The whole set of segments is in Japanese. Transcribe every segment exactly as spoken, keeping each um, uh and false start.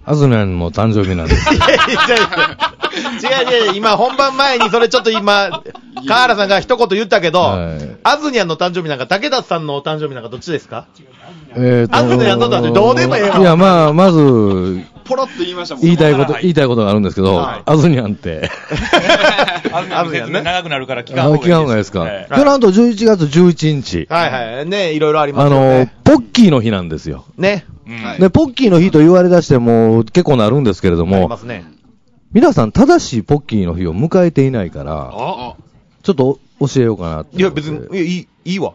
アズニャンの誕生日なんです。 いやいや違う違う、今本番前にそれちょっと今、河原さんが一言言ったけど、はい、アズニャンの誕生日なんか、武田さんのお誕生日なんかどっちですか？ えーと、 アズニャンの誕生日どうでもええわ。 いや、まあ、まず、 ポロッと言いましたもん。 言いたいこと、言いたいことがあるんですけど、はい、アズニャンって。 アズニャンね。長くなるから聞かん方がいいです。 聞かん方がいいですか。はい、今日なんとじゅういちがつじゅういちにち。 はいはい。ね、いろいろありますよね。 あの、ポッキーの日なんですよ。 ね。 うん、で、ポッキーの日と言われ出しても結構なるんですけれども、 ありますね。 皆さん正しいポッキーの日を迎えていないから、あちょっと教えようかなって。 いや、別に、いい、いいわ。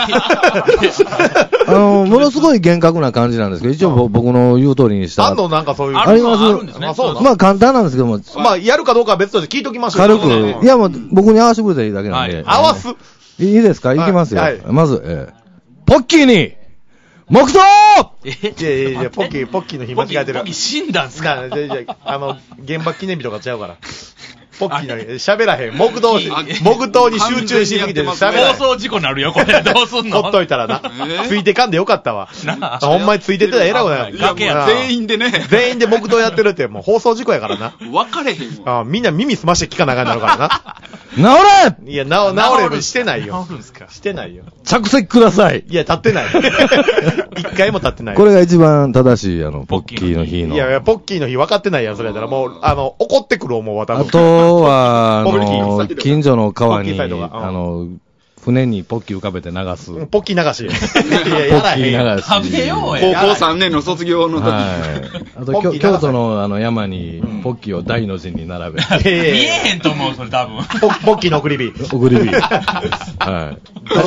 あの、ものすごい厳格な感じなんですけど、一応僕の言う通りにした。 あんのなんかそういう。 あります。 あるんですね。 そうまあ簡単なんですけども。 まあ、やるかどうかは別として聞いときましょう。 軽く。いやもう、僕に合わせてくれたらいいだけなんで。 合わす。 いいですか？いきますよ。まず、えポッキーに、黙祷いやいやいや、ポッキー、ポッキーの日間違えてる。 ポッキー死んだんすか？ あの、原爆記念日とかちゃうから。ポッキーの日、喋らへん。黙祷、黙祷に集中しすぎて喋らへん。 放送事故なるよ、これ。どうすんの？ ほっといたらな。ついてかんでよかったわ。ほんまについてたら偉くない。 全員でね。 全員で黙祷やってるって、もう放送事故やからな。 分かれへんわ。みんな耳すまして聞かなあかんなるからな。 治れいや、なお、治れしてないよ。治るんすか？してないよ。 着席ください。 いや、立ってない。一回も立ってない。 これが一番正しい、あの、ポッキーの日の。 いやいや、ポッキーの日分かってないやん、それやったら。もう、あの、怒ってくる思うわ、多分。 あとは、あの、近所の川に、あの、船にポッキー浮かべて流す。 ポッキー流し。いや、やらへん。 流し。 食べようや。高校さんねんの卒業の時。 はい。あと、京都のあの山に、ポッキーを大の字に並べ。 見えへんと思う、それ多分。 ポッキーの送り火。 送り火。はい。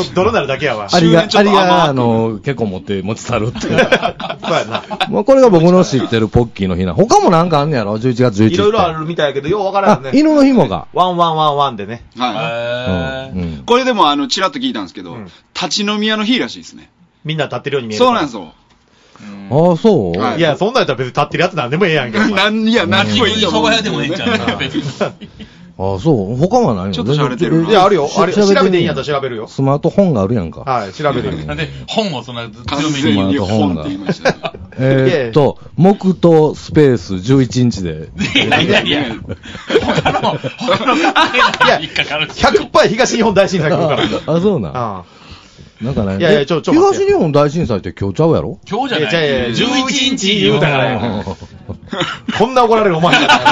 泥なるだけやわ。 ありが、ありが、あの、結構持って、持ち去るって。そうやな。 もうこれが僕の知ってるポッキーの日な。他もなんかあんねやろ ?じゅういちがつじゅういちにち。 いろいろあるみたいやけど、ようわからんね。 犬の日もが。 ワンワンワンワンでね。 はい。これでも、あの、ちらっと聞いたんですけど、立ち飲み屋の日らしいですね。 みんな立ってるように見える。 そうなんですよ。 ああ、そう、 いや、そんなんやったら別に立ってるやつなんでもええやんけ。 なん、いや、なんにもいいよ。 そば屋でもええんちゃうああ、そう他はないの？ ちょっと調べてる。 いや、あるよ。あれ、調べていいんやったら調べるよ。 スマートフォンがあるやんか。 はい、調べるよ。 なんで、本をそんな強めにスマートフォンが。えーっと、黙祷スペースじゅういちにちで。 いやいやいや。他の、他の関係ない引っかかる。 ひゃくパーセント 東日本大震災来るから。 あ、そうな。なんかね。 いやいや、ちょ、ちょ、 東日本大震災って今日ちゃうやろ？ 今日じゃない。 いやいやいや、 じゅういちにち言うたからや。 こんな怒られるお前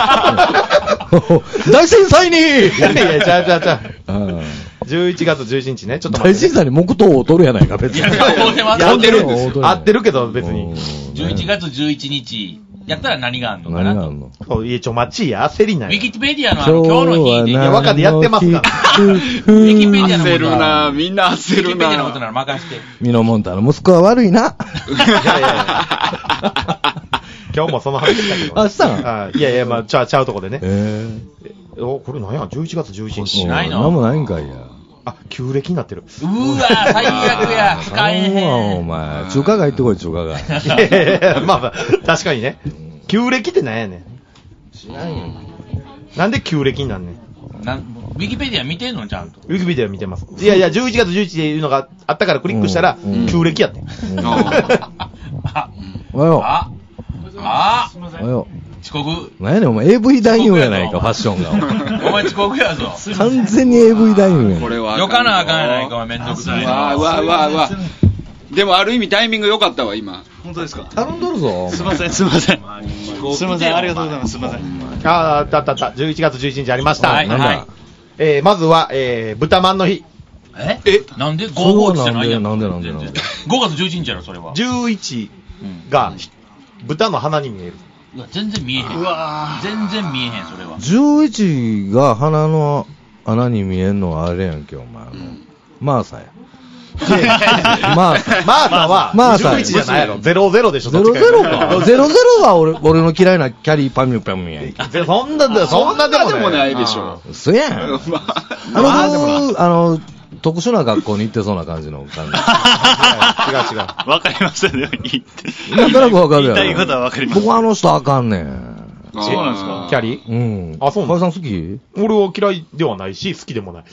大震災にいやいや、ちゃうちゃうちゃう。じゅういちがつじゅういちにちね、ちょっと待って。 大震災に黙祷を取るやないか、別に。いや、 合ってるんですよ。合ってるけど、別に。 じゅういちがつじゅういちにち。やったら何があんのかなと。 何があんの？ そう、いや、ちょ、待ちや、焦りない。 ウィキペディアのあの、今日の日で。いや、若でやってますから。 ウィキペディアの焦るなみんな焦るなウィキペディアのことなら任して。 ミノモンタの息子は悪いな。 いやいやいや。今日もその話したけど。 あ、したんいやいや、まあ、ちゃう、ちゃうとこでね。 ええ。お、これ何や ?じゅういちがつじゅういちにち。 ないの？ なんもないんかいや。 あ、旧暦になってる。 うーわー、最悪や。使えへん。 お前、中華街行ってこい、中華街。 いやいやいや、まあまあ、確かにね。旧暦って何やねん。 知らんよ。 なんで旧暦になんねん。 なん、ウィキペディア見てんのちゃんと。 ウィキペディア見てます。いやいや、じゅういちがつじゅういちにちっていうのがあったからクリックしたら、旧暦やってん。 あ、 おはよう。 あ、あ、 おはよう。 遅刻。 なんやねん、お前 エーブイ 男優やないか、ファッションが。 お前遅刻やぞ。 完全に エーブイ 男優やん。 これは。 よかなあかんやないか、お前めんどくさいな。 わわわわ。でもある意味タイミング良かったわ、今。 本当ですか？ 頼んどるぞ。 すいません、すいません。すいません、ありがとうございます。すいません。 ああ、あったあったあった。じゅういちがつじゅういちにちありました。 はい、はい。 えー、まずは、えー、豚まんの日。 ええなんでごごいちじゃないやん。 なんでなんでなんでごがつじゅういちにちやろ、それは。 じゅういちが、豚の鼻に見える。 うわ、全然見えへん。うわ全然見えへん、それは。 じゅういちが鼻の穴に見えんのはあれやんけ、お前。マーサや。 マーサ。マーサは、マーサじゅういちじゃないやろ。ゼロゼロでしょ、 ゼロゼロか。ゼロゼロは俺、俺の嫌いなキャリーパミュパミュやん。 そんなで、そんなでもないでしょ。 そやん。あの、あの、特殊な学校に行ってそうな感じの感じ。違う違う。 わかりますよね、言って。 なんとなくわかるやろ。 言いたいことはわかります。 僕あの人あかんねん。 そうなんですか？ キャリー？ うん。 あ、そうなんさん好き？ 俺は嫌いではないし、好きでもない。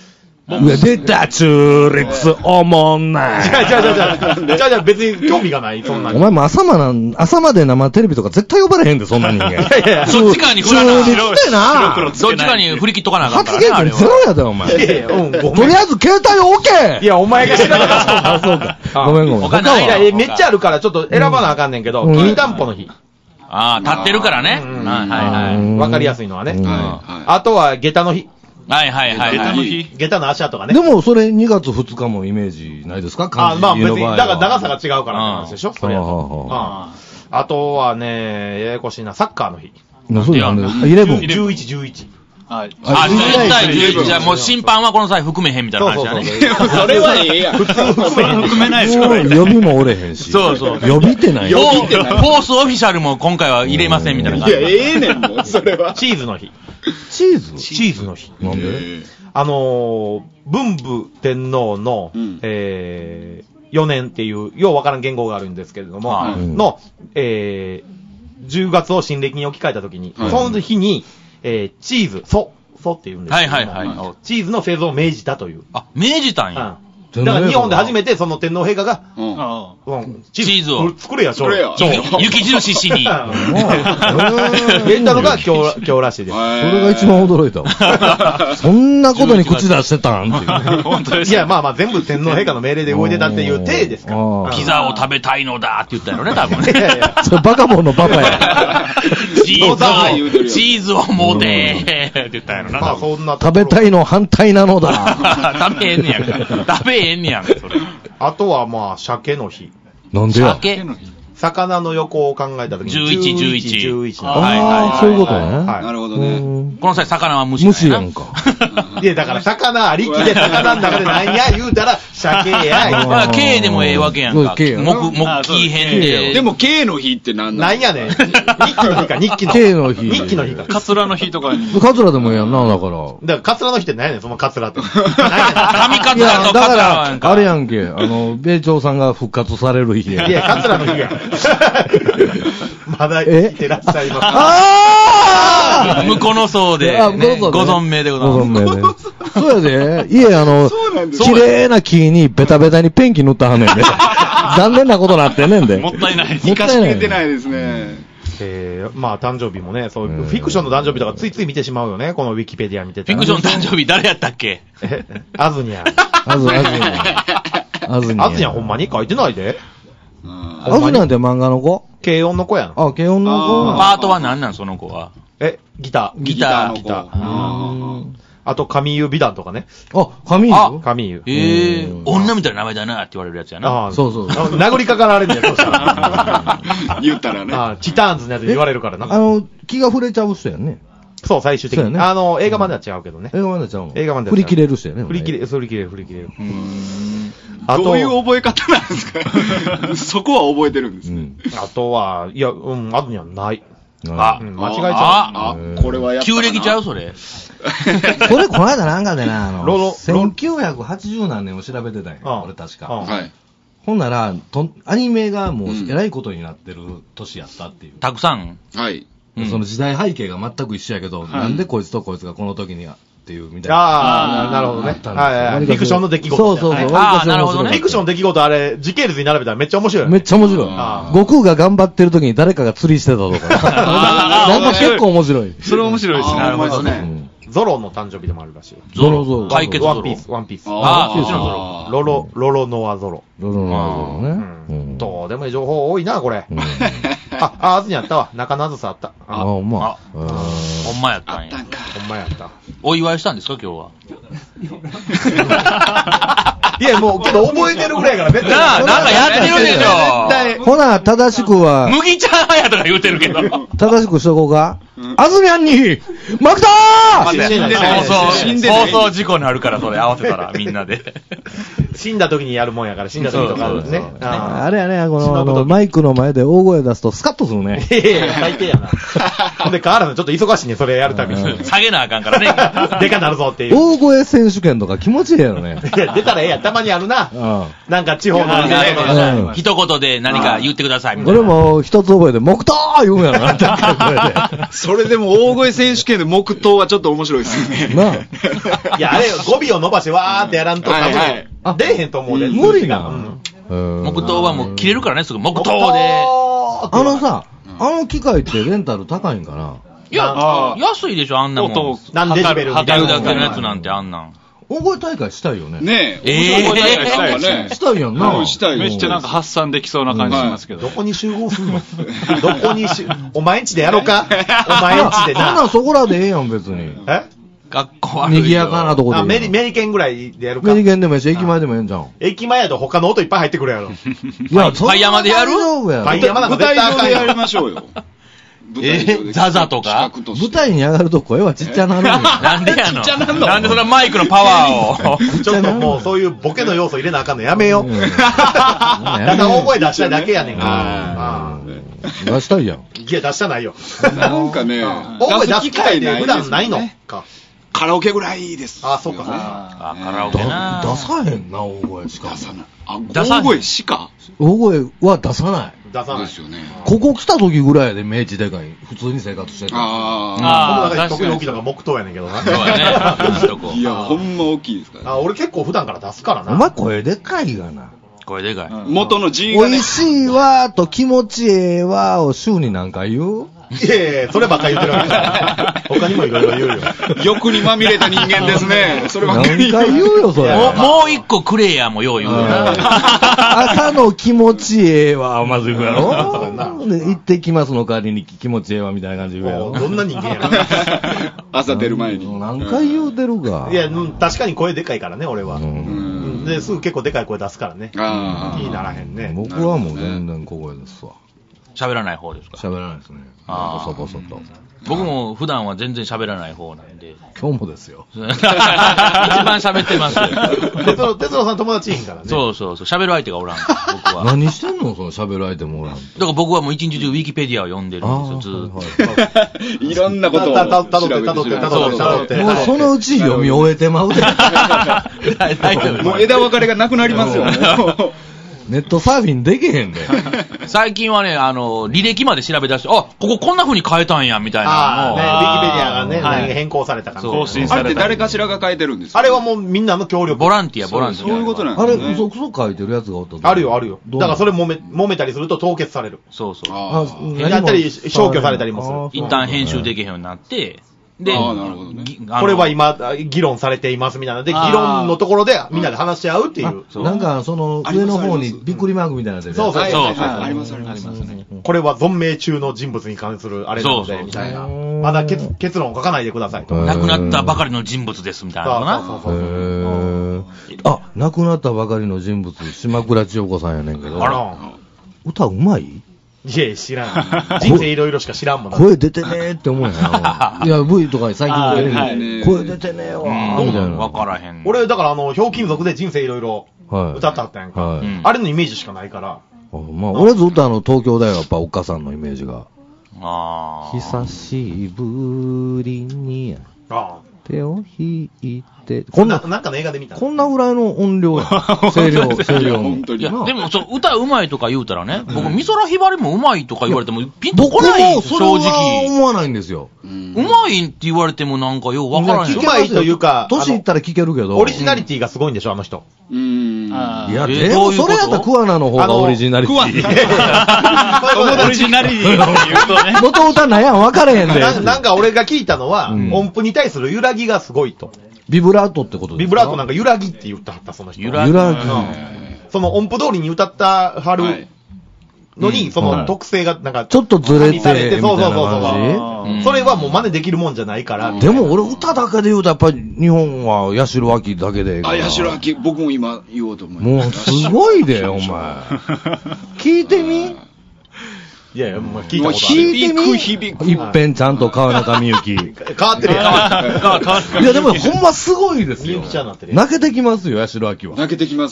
うわ、出た、中立、おもんない。 違う違う違う違う。違う違う、別に興味がない、そんなに。 お前も朝まなん、朝まで生テレビとか絶対呼ばれへんで、そんな人間。いやいや、そっち側に振らな。 中立ってな。 どっち側に振り切っとかなあかんからね。発言権ゼロやで、お前。いやいや、うん、とりあえず携帯を置け。 いや、お前が知らなかった。 あ、そうか。ごめんごめん。 他ないや、めっちゃあるから、ちょっと選ばなあかんねんけど、きりたんぽの日。 ああ、立ってるからね。はいはい。 わかりやすいのはね。あとは、下駄の日。 はいはいはい。 下駄の日。 下駄の足跡がね。 でも、それにがつふつかもイメージないですか？ あ、まあ別に、だから長さが違うからって話でしょ？それやと。あとはね、ややこしいな、サッカーの日。 そうやね。イレブン。 じゅういち、じゅういち。 あ、じゅういちたいじゅういち。じゃあもう審判はこの際含めへんみたいな話だね。 それはええやん。 普通含めへん。 含めないでしょ。 予備もおれへんし。 そうそう。 予備ってない。 フォースオフィシャルも今回は入れませんみたいな感じ。 いや、ええねん、もう、それは。 チーズの日。 チーズ？ チーズの日。 なんで？ あの、文武天皇の、えー、よねんっていう、ようわからん言語があるんですけれども、の、えー、じゅうがつを新暦に置き換えたときに、その日に、えー、チーズ、ソ、ソって言うんですけど、 はいはいはい。 チーズの製造を命じたという。 あ、命じたんや。 だから日本で初めてその天皇陛下が、 うん、チーズを作れや、 作れや。 雪印しに。 言ったのが今日、今日らしいです。 それが一番驚いたわ。そんなことに口出してたんっていう。 本当です。いや、まあまあ全部天皇陛下の命令で動いてたっていう体ですから。 ピザを食べたいのだって言ったよね、多分ね。 いやいや。それバカボンのパパや。 チーズを、チーズを持てーって言ったんやろな。 まあそんな。 食べたいの反対なのだ。 食べへんねやんか。食べへんねやんか、それ。 あとはまあ、鮭の日。 なんでや？ 鮭の日。 魚の横を考えたときに。 じゅういち、じゅういち。 じゅういち。 はいはい。そういうことね。 なるほどね。 この際、魚は虫虫やんか。 いや、だから魚ありきで魚の中で何や言うたら、鮭や。 まあ、K でもええわけやんか。木、木編で。 でも K の日って何なんやねん。日記の日か、日記の。 K の日。 日記の日か。 カツラの日とかに。 カツラでもええやんな、だから。 だからカツラの日って何やねん、そのカツラって。 髪カツラとカツラやんか。 あれやんけ、あの、米朝さんが復活される日や。 いや、カツラの日や。まだ生きてらっしゃいます。 ああ向こうの層で、ご存命でございます。 ご存命で。そうやで。いえ、あの、綺麗な木にベタベタにペンキ塗ったはんねんで。残念なことなってんねんで。 もったいない。 生かしきれてないですね。 えー、まあ誕生日もね、そういう、フィクションの誕生日とかついつい見てしまうよね、このウィキペディア見てたら。フィクション誕生日誰やったっけ？ え、アズニャン。 アズ、アズニャン。 アズニャン。アズニャンほんまに書いてないで。 アズニャンって漫画の子？ 軽音の子やん。 あ、軽音の子。 パートは何なんその子は。 え、ギター。ギター。 ギター。あと、神優美談とかね。 あ、神優神優。 ええ、女みたいな名前だなって言われるやつやな。 ああ、そうそう。 殴りかかられるんだよ、そうしたら。 言ったらね。 ああ、チターンズのやつ言われるからな。 あの、気が触れちゃう人やんね。 そう、最終的に。あの、映画版では違うけどね。 映画版では違うの。 映画版では違う。振り切れる人やね。 振り切れ、振り切れる、振り切れる。 あとどういう覚え方なんですか？そこは覚えてるんですね。 あとは、いや、うん、あとにはない。 あ、 間違えちゃう。 あ、これはやっぱ。 旧暦ちゃうそれ。 これ、この間なんかでな、あの、 ロロせんきゅうひゃくはちじゅう何年を調べてたんや。俺確か。 はい。 ほんなら、とアニメがもうえらいことになってる年やったっていう。 たくさん。 はい。 その時代背景が全く一緒やけど、なんでこいつとこいつがこの時には。っていうみたいな。 ああ、なるほどね。はい。フィクションの出来事。 そうそうそう。 ああ、なるほどね。 フィクションの出来事あれ、時系列に並べたらめっちゃ面白い。 めっちゃ面白い。悟空が頑張ってる時に誰かが釣りしてたとか。なんか結構面白い。 それ面白いですね。 なるほどね。 ゾロの誕生日でもあるらしい。 ゾロゾロ。 解決ゾロ。 ワンピース、ワンピース。 ああ、もちろんゾロ。 ロロ、ロロノアゾロ。 ロロノアゾロね。 どうでもいい情報多いな、これ。あ、あ、あずにあったわ。中野あずさあった。 あ、ほんま。 ほんまやったんや。 ほんまやった。 お祝いしたんですか、今日は。 いや、もう、けど覚えてるぐらいから、絶対。 なあ、なんかやってるでしょ。 絶対。ほな、正しくは。 麦茶やとか言うてるけど。 正しくしとこうか。あずみゃんに、マクドー放送事故になるから、それ合わせたら、みんなで。 死んだ時にやるもんやから、死んだ時とかね。 あれやね、この、マイクの前で大声出すとスカッとするね。 いやいや、最低やな。ほんで、河原さんちょっと忙しいね、それやるたびに。 下げなあかんからね。 でかなるぞっていう。 大声選手権とか気持ちいいやろね。 いや、出たらええやん、たまにあるな。なんか地方のね。 一言で何か言ってください、みたいな。俺も一つ覚えて、モクトー言うんやろな、 そそれでも大声選手権で黙祷はちょっと面白いですよね。 ないや、あれ、語尾を伸ばしてわーってやらんと、 はいはい多分、出えへんと思うで、 無理なうん黙祷はもう切れるからね、すぐ黙祷で。 あのさ、あの機械ってレンタル高いんかな？ いやあ、 安いでしょ、あんなもん。 音何デシベルみたいなやるだけのやつなんてあんなん。 大声大会したいよね。 ねえ。 ええ大声大会したいよね。 したいやんな。 うんしたいよめっちゃなんか発散できそうな感じしますけど。 どこに集合すんのどこにし、お前んちでやろうかお前んちでな。 そんなんそこらでええやん、別に。 え学校悪いよ。 賑やかなとこでいいやん。 あメリ、メリケンぐらいでやるかメリケンでもいいし、駅前でもええんじゃん。 駅前やと他の音いっぱい入ってくるやろ。 いや、 パイ山でやる大丈夫やろパイ山なんか舞絶対あかんよ台上でやりましょうよ。舞台上でえザザとか企画として舞台に上がると声はちっちゃなるんや。 なんでやのちっちゃなんのなんでそれはマイクのパワーを。 ちょっともうそういうボケの要素入れなあかんのやめよう。 うんただ大声出したいだけやねんから。 あ出したいやん。 いや、出したないよ。 なんかね、 大声出す機出す機会会で普ないですよね段ないのか。 カラオケぐらいです。 あそうかそうかあ、カラオケな。 出さへんな、大声しかも。 出さない。あ、 出さない大声しか大声は出さない。 出さない。 ですよね。 ここ来た時ぐらいで明治でかい。普通に生活してた。 ああ僕なんか特に大きいのが木刀やねんけどな。 そうやね。いいとこあ。いや、ほんま大きいですからね。 あ、俺結構普段から出すからな。 お前声でかいがな。 声でかい。 元の G がね美味。しいわーと気持ちええわーを週に何回言う？ いやいや、そればっかり言ってるわけじゃない。他にもいろいろ言うよ。 欲にまみれた人間ですね。そればっかり何回言うよ、それ。 もう、もう一個くれやもよう言うよな。 赤の気持ちええわ、まず言うやそうやなろで行ってきますの代わりに気持ちええわみたいな感じで言うやろもうどんな人間や朝出る前に。 何回言うてるか。 いや、うん確かに声でかいからね、俺は。 ううんん。 で、すぐ結構でかい声出すからね。 ああ。 気にならへんね。 僕はもう全然小声ですわ。 喋らない方ですか？ 喋らないですね。 あーボソボソと。 僕も普段は全然喋らない方なんで。 今日もですよ。 一番喋ってますよ。 哲郎、哲郎さん友達いへんからね。 そうそうそう。喋る相手がおらん。僕は。だ何してんのその喋る相手もおらんと。 から僕はもう一日中ウィキペディアを読んでるんですよ、ずーっと。 はいはいいろんなことをたたたどってたどってたどってたどって。 もうそのうち読み終えてまうで。 大丈夫もう枝分かれがなくなりますよ。もうネットサーフィンできへんで。 最近はね、あの、履歴まで調べ出して、あ、こここんな風に変えたんや、みたいなのを。 ああ、ね、ウィキペディアがね、 はい何変更されたかそう更新あれってされた。 誰かしらが書いてるんですかあれはもうみんなの協力。 ボランティア、ボランティア。 そういうことなんあれ、 ですね。 嘘くそ書いてるやつがおった。 あるよ、あるよ。 どうだからそれ揉め、揉めたりすると凍結される。 そうそう。 ああやったり消去されたりもする一旦編集できへんようになって、で、 あーなるほどねぎあのこれは今、議論されていますみたいなので、議あー論のところでみんなで話し合うっていう。 そうなんか、その、上の方にびっくりマークみたいなの出てるそうそうはいはいそうはいありますあります。 これは存命中の人物に関するあれなので、 そうそうみたいな。 うんまだ結結論を書かないでくださいと。 うん亡くなったばかりの人物です、みたいなのかな。 そうそうそうへーあ、亡くなったばかりの人物、島倉千代子さんやねんけど。 あら。 歌うまいいや、知らん。人生いろいろしか知らんもんな。 声出てねーって思うやん。いや、V とか最近のテレビはいはい声出てねーわー、みたいな。 わからへん。 俺、だからあの、ひょうきん族で人生いろいろはい歌ったったやんか。 はいうんあれのイメージしかないから。 あまあ、俺ずっとあの、東京だよ、やっぱおっかさんのイメージが。 あー久しぶりにあ手を引いて、 あ。 こんな、 なんかの映画で見た。 こんなぐらいの音量や。声量、声量の。 本当にいや、でも、そう、歌うまいとか言うたらね、僕、美空ひばりもうまいとか言われても、ピンと僕こないもそれ正は直。 思わないんですよ。 うんうまいって言われてもなんかようわからへん。 うまいというか年いったら聞けるけど。 オリジナリティがすごいんでしょ、あの人。 うーん。 いや、 えでもどういうことそれやったらクワナの方がオリジナリテクワィ。 オリジナリティって言うとね。 元歌なんやん分かれへんで。 ななんか俺が聞いたのは、 うん音符に対する揺らぎがすごいと。 ビブラートってことですかビブラートなんか揺らぎって言ったはった、その人。 揺ら揺らぎ。 その音符通りに歌ったはるはいのに、そはいの特性がなんか、 ちょっとずれて、みたいな加味されてそうそうそう感そううんそれはもう真似できるもんじゃないから。 じ。でも俺歌だけで言うとやっぱり日本は八代亜紀だけでええから。 あ、八代亜紀、僕も今言おうと思います。 もうすごいで、お前。聞いてみいやいや、もう聞いたことあ聞る。 いてみ響く響くいっぺんちゃんと川中美幸。い変わってるやん。 やでもほんますごいですよ。 みゆきちゃんになってる。 泣けてきますよ、八代亜紀は。 泣けてきますね。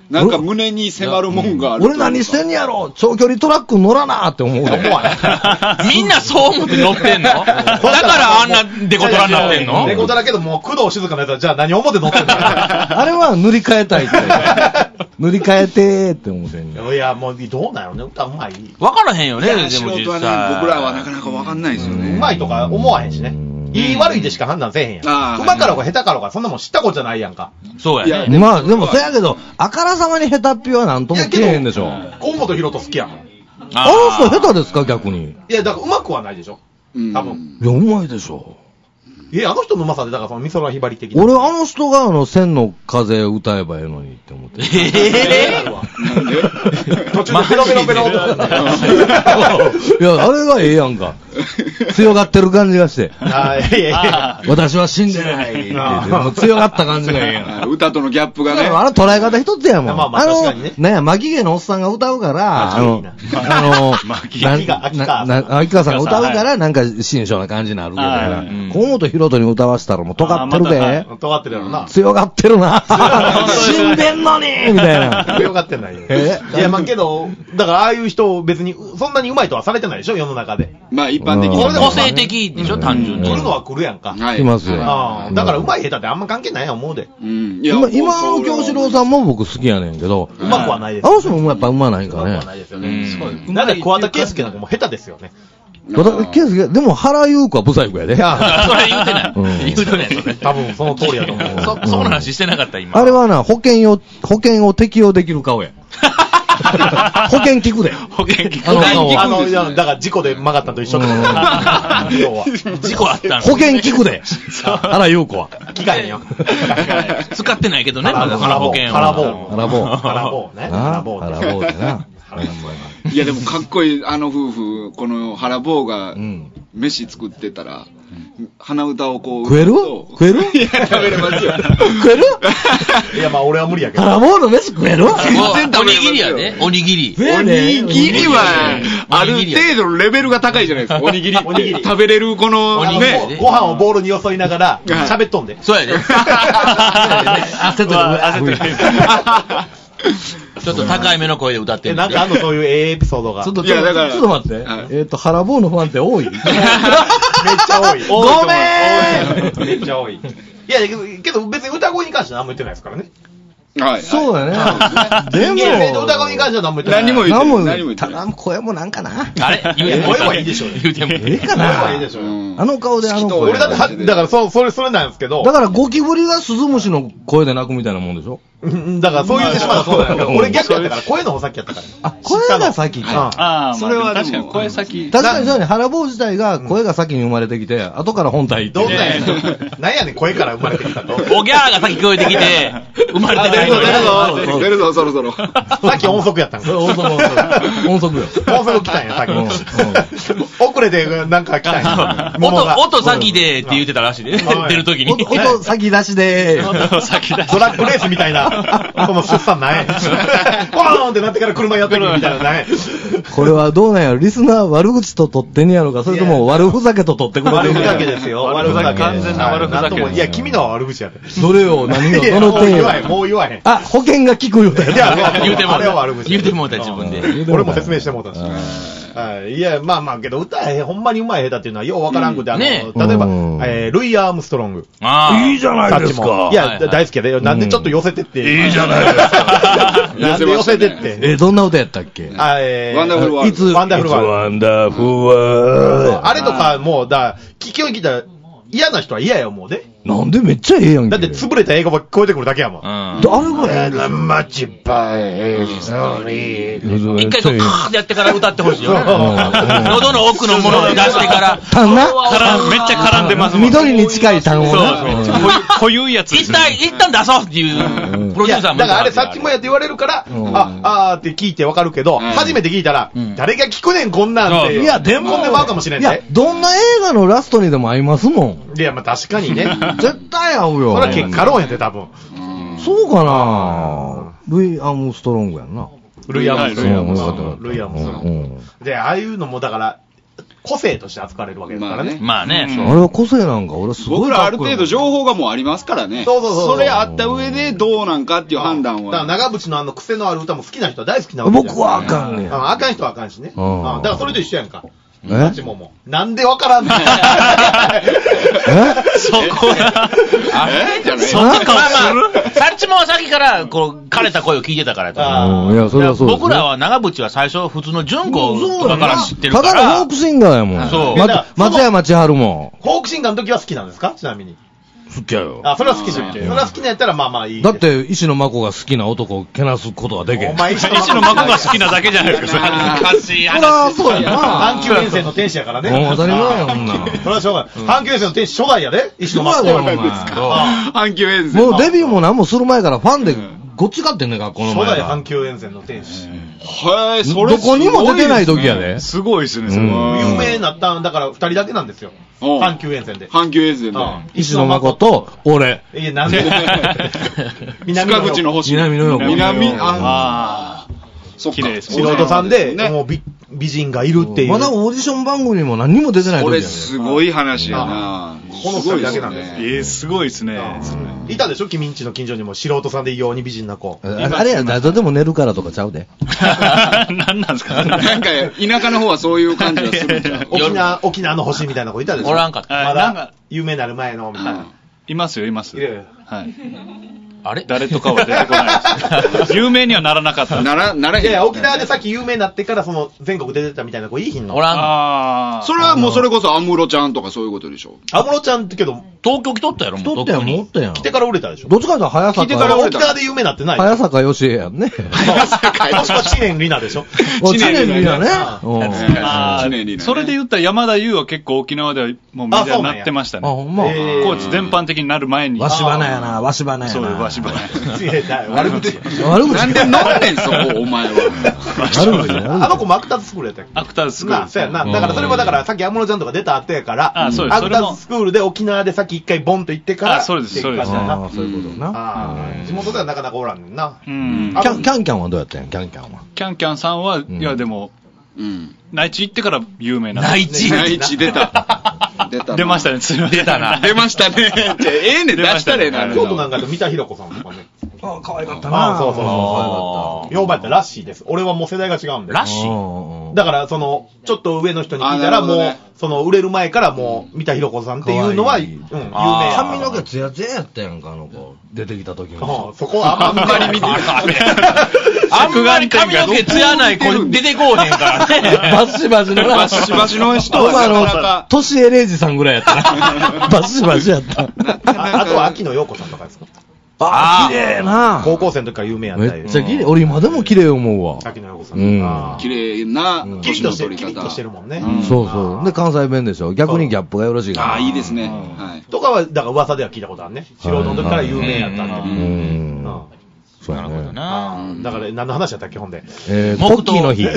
なんか胸に迫るもんがある。 俺何してんやろ長距離トラック乗らなーって思うね。 みんなそう思って乗ってんのだからあんなデコトラになってんのデコトラけどもう工藤静香のやつはじゃあ何思って乗ってんのあれは塗り替えたいって。塗り替えてーって思ってんね。 いや、もうどうなんやろね。歌うまい。 わからへんよね、でも素実人はね、 際。 僕らはなかなかわかんないですよね。 うまいとか思わへんしね。いい悪いでしか判断せえへんやん。うまかろうが下手かろうが、そんなもん知ったことじゃないやんか。 そうやね。 まあ、でもそやけど、あからさまに下手っぴはなんとも聞えへんでしょ。 河本ひろと好きやん。 あの人下手ですか逆に。 いや、だからうまくはないでしょ。多分。 いや、うまいでしょ。 いや、あの人のうまさで、だからその美空ひばり的な。 俺、あの人があの、千の風歌えばええのにって思って。 えぇ途中でペロペロペロと。 いや、あれがええやんか。強がってる感じがして。 あいやいやいや。 私は死んでないって言って、もう強がった感じがええやん。 歌とのギャップがね。 あの捉え方一つやもん。 まあまあ確かにね。 なんや、巻毛のおっさんが歌うから、あの、あの、 巻毛が秋川さん。 秋川さんが歌うから、なんか、新章な感じになるけど、河本ひろとに歌わせたらもう尖ってるで。 尖ってるやろな。 強がってるな。死んでんのにみたいな。 強がってないよ。いや、まあけど、だからああいう人別に、そんなにうまいとはされてないでしょ世の中で。 まあ一般的に。 個性的でしょ単純に。 来るのは来るやんか。 来ますよ。 だからうまい下手ってあんま関係ないやん思うで。 今、今の京志郎さんも僕好きやねんけど。 うまくはないです。 あの人もやっぱうまないんかね。 うまくはないですよね。そうなんで桑田佳祐なんかも下手ですよね。 桑田佳祐、でも原優子はブサイクやで。 いや、それ言うてない。言うてない、それ。 多分その通りやと思う。 そ、その話してなかった今。 あれはな、保険用、保険を適用できる顔や。保険聞くで。 保険聞く。 あの顔あの、だから事故で曲がったと一緒で。要は。 事故あったん保険聞くで。原優子は。 機械よ。 使ってないけどね、まだ原保険原棒。 原棒。 原棒ね。 原棒。原棒ってな。 いやでもかっこいい、あの夫婦、この原坊が飯作ってたら、鼻歌をこう。 食える食えるいや、食べれますよ。 食えるいや、まあ俺は無理やけど。 原坊の飯食えるおにぎりやね。おにぎり。 おにぎりは、ある程度のレベルが高いじゃないですか。おにぎり。食べれるこの、ね。 ご飯をボウルによそいながら、喋っとんで。 そうやね。 焦ってる。焦ってる。 ちょっと高いめの声で歌ってる。 なんかあんのそういうええエピソードが。 ちょっと、ちょっと待って。えっと、原坊のファンって多いめっちゃ多い。 ごめんめっちゃ多い。いや、けど別に歌声に関しては何も言ってないですからね。 はい。 そうだね。 でも、歌声に関しては何も言ってない。 何も言ってない。何も言ってない。ただ、声もなんかな。 あれ声はいいでしょう。 言うても。 ええかな。 声はいいでしょう。 あの顔であの声。 俺だって、だからそう、それ、それなんですけど。 だからゴキブリがスズムシの声で鳴くみたいなもんでしょだからそう言ってしまうとそうだけど、俺逆やったから声の方先やったから。 あ、声が先か。 ああ、それは確かに声先。 確かにそうね、原坊自体が声が先に生まれてきて、後から本体どんなんやねん。なんやねん、声から生まれてきたと。 おぎゃーが先聞こえてきて、生まれてないのに。 出るぞ、そろそろ。 さっき音速やったんか。 音速、音速よ。 音速来たんや、さっき。遅れてなんか来たんや。 音、音先でって言ってたらしいね。出るときに。 音先出しでー。 先出し。 ドラッグレースみたいな、この出産ない。ポーンってなってから車やってくるみたいなない。 これはどうなんやろリスナー悪口と取ってんやろかそれとも悪ふざけと取ってくれて悪ふるんやざけですよ。悪ふざけ。 完全な悪ふざけ。 いや、君のは悪口やで。 どれを何をどの程度もう言わへん。 あ、保険が効くよ。 いや、 言うてもあれは悪口。 言うてもうた自分で。 俺も説明してもうたし。はい。いや、まあまあ、けど歌え、ほんまにうまい下手っていうのはようわからんくて、あの、例えば、えルイ・アームストロング。 ああ。 いいじゃないですか。 いや、大好きやで。なんでちょっと寄せてって。 いいじゃないですか。 なんで寄せてって。 え、どんな歌やったっけあ、えワンダフルワールド。 いつ、 ワンダフルワールド。 ワンダフルワールド。 あれとか、もう、だ、聞きを聞いたら、嫌な人は嫌や思うで。 なんでめっちゃええやんけ。 だって潰れた英語ば聞こえてくるだけやもん。 うん。 あれがええねん。 マッチパイ、ソリー。 一回こう、カーってやってから歌ってほしいよ。喉の奥のものを出してから。 単なめっちゃ絡んでますもん。 緑に近い単語な。 こういうやつ。 一旦、一旦出そうっていう、プロデューサーも。 だからあれさっきもやって言われるから、あ、あーって聞いてわかるけど、初めて聞いたら、誰が聞くねんこんなんって。 いや、でも。 こんでまうかもしれんいやね。、 どんな映画のラストにでも合いますもん。 いや、まあ確かにね。 絶対合うよ。 それは結果論やで、多分。 そうかなルイ・アームストロングやんな。 ルイ・アームストロング。 うんルイ・アームストロング。で、ああいうのもだから、 個性として扱われるわけですからね。 まあね。 あれは個性なんか、俺すごい。 僕らある程度情報がもうありますからね。 そうそうそう。 それあった上でどうなんかっていう判断は。 だから長渕のあの癖のある歌も好きな人は大好きなわけじゃん。 僕はあかんねん。 あかん人はあかんしね。だからそれと一緒やんか。 えサッチモも。なんでわからんのえそこや。 えじゃないそんな顔するサッチモはさっきから、こう、枯れた声を聞いてたからと。 いや、それはそうです。 僕らは長渕は最初、普通の純子とかから知ってるから。 ただのフォークシンガーやもん。 そう。 松山千春も。 フォークシンガーの時は好きなんですかちなみに。 好きやよ。 あ、それは好きなんや。それは好きなんやったらまあまあいい。 だって、石野真子が好きな男をけなすことはできへん。 お前石野真子が好きなだけじゃないですか。おかしい話。 そらそうやな。 阪急沿線の天使やからね。 もう当たり前やもんな。 それはしょうがない。阪急沿線の天使初代やで石野真子。 阪急沿線。 もうデビューも何もする前からファンでごっちかってんねん、学校の前。 初代阪急沿線の天使。 はい、それどこにも出てない時やで。 すごいですね、それは。 有名になったんだから二人だけなんですよ。阪急沿線で。 阪急沿線で。 石野真子と俺。 いや、なんで南の口の星。 南の横。 南、ああ。 そっか。素人さんで、もう美美人がいるっていう。 まだオーディション番組にも何にも出てない時やね。 これすごい話やな。 この二人だけなんです。 えー、すごいですね。 いたでしょ君んちの近所にも素人さんで異様に美人な子。 あれや、誰でも寝るからとかちゃうで。 何なんですかなんか、田舎の方はそういう感じがするじゃん。 沖縄、沖縄の星みたいな子いたでしょおらんかった。 まだ、有名になる前の、みたいな。 いますよ、います。 いる。 はい。 あれ誰とかは出てこないです。有名にはならなかった。 なら、ならへん。 いやいや、沖縄でさっき有名になってから、その、全国出てたみたいな子いいひんの。 おらん。 ああ。 それはもうそれこそ安室ちゃんとかそういうことでしょ。 安室ちゃんってけど、 東京来とったやろ、 撮ったやん、持ったやん。 来てから売れたでしょ。 どっちかというと早坂。 来てから沖縄で有名になってない。 早坂よしえやんね。 早坂よしは知念里奈でしょ。 知念里奈ね。 ああ、それで言ったら山田優は結構沖縄ではもうメジャーになってましたね。 あ、ほんま。 高知全般的になる前に。 わし花やな、わし花やな。 そういうわし花。 悪口。 悪口。 なんで飲んねん、そこ、お前は。 悪口。 あの子もアクターズスクールやったっけアクターズスクール。 そうやな。だからそれはだから、さっき安室ちゃんとか出た後やから、アクターズスクールで沖縄でさっき一回ボンと行ってから、 あ、そうです、そうです。 そういうことな。 地元ではなかなかおらんねんな。 キャンキャンキャンはどうやったんや、キャンキャンは。 キャンキャンさんは、いやでも、内地行ってから有名な。 内地内地出た。出た。 出ましたね、すいません。 出たな。 出ましたね。じゃええねん、出したねな。 京都なんかで三田寛子さんとかね。 あ、可愛かったな。 あ、そうそうそう。可愛かった。ようばやったらしいです。俺はもう世代が違うんで。 らしいだから、その、ちょっと上の人に聞いたら、もう、その、売れる前からもう、三田寛子さんっていうのは、うん、有名。 髪の毛ツヤツヤやったやんか、あの子。出てきた時も。 そこはあんまり見てない。 あんまり髪の毛つやない子出てこうへんからね。 バシバシのバシバシの人はなかなか。 トシエレイジさんぐらいやったな。バシバシやった。 あとは秋野陽子さんとかですか？ ああ、綺麗な。 高校生の時から有名やっためっちゃ綺麗。俺今でも綺麗思うわ。 秋野陽子さん。 綺麗な年の取り方。キリッとしてるもんね。 そうそう。で、関西弁でしょ。逆にギャップがよろしいから。 ああ、いいですね。 とかは、だから噂では聞いたことあるね。素人の時から有名やったんで。うん。 そうやね。 だから、何の話やったっけ、ほんで。 えー、ポッキーの日。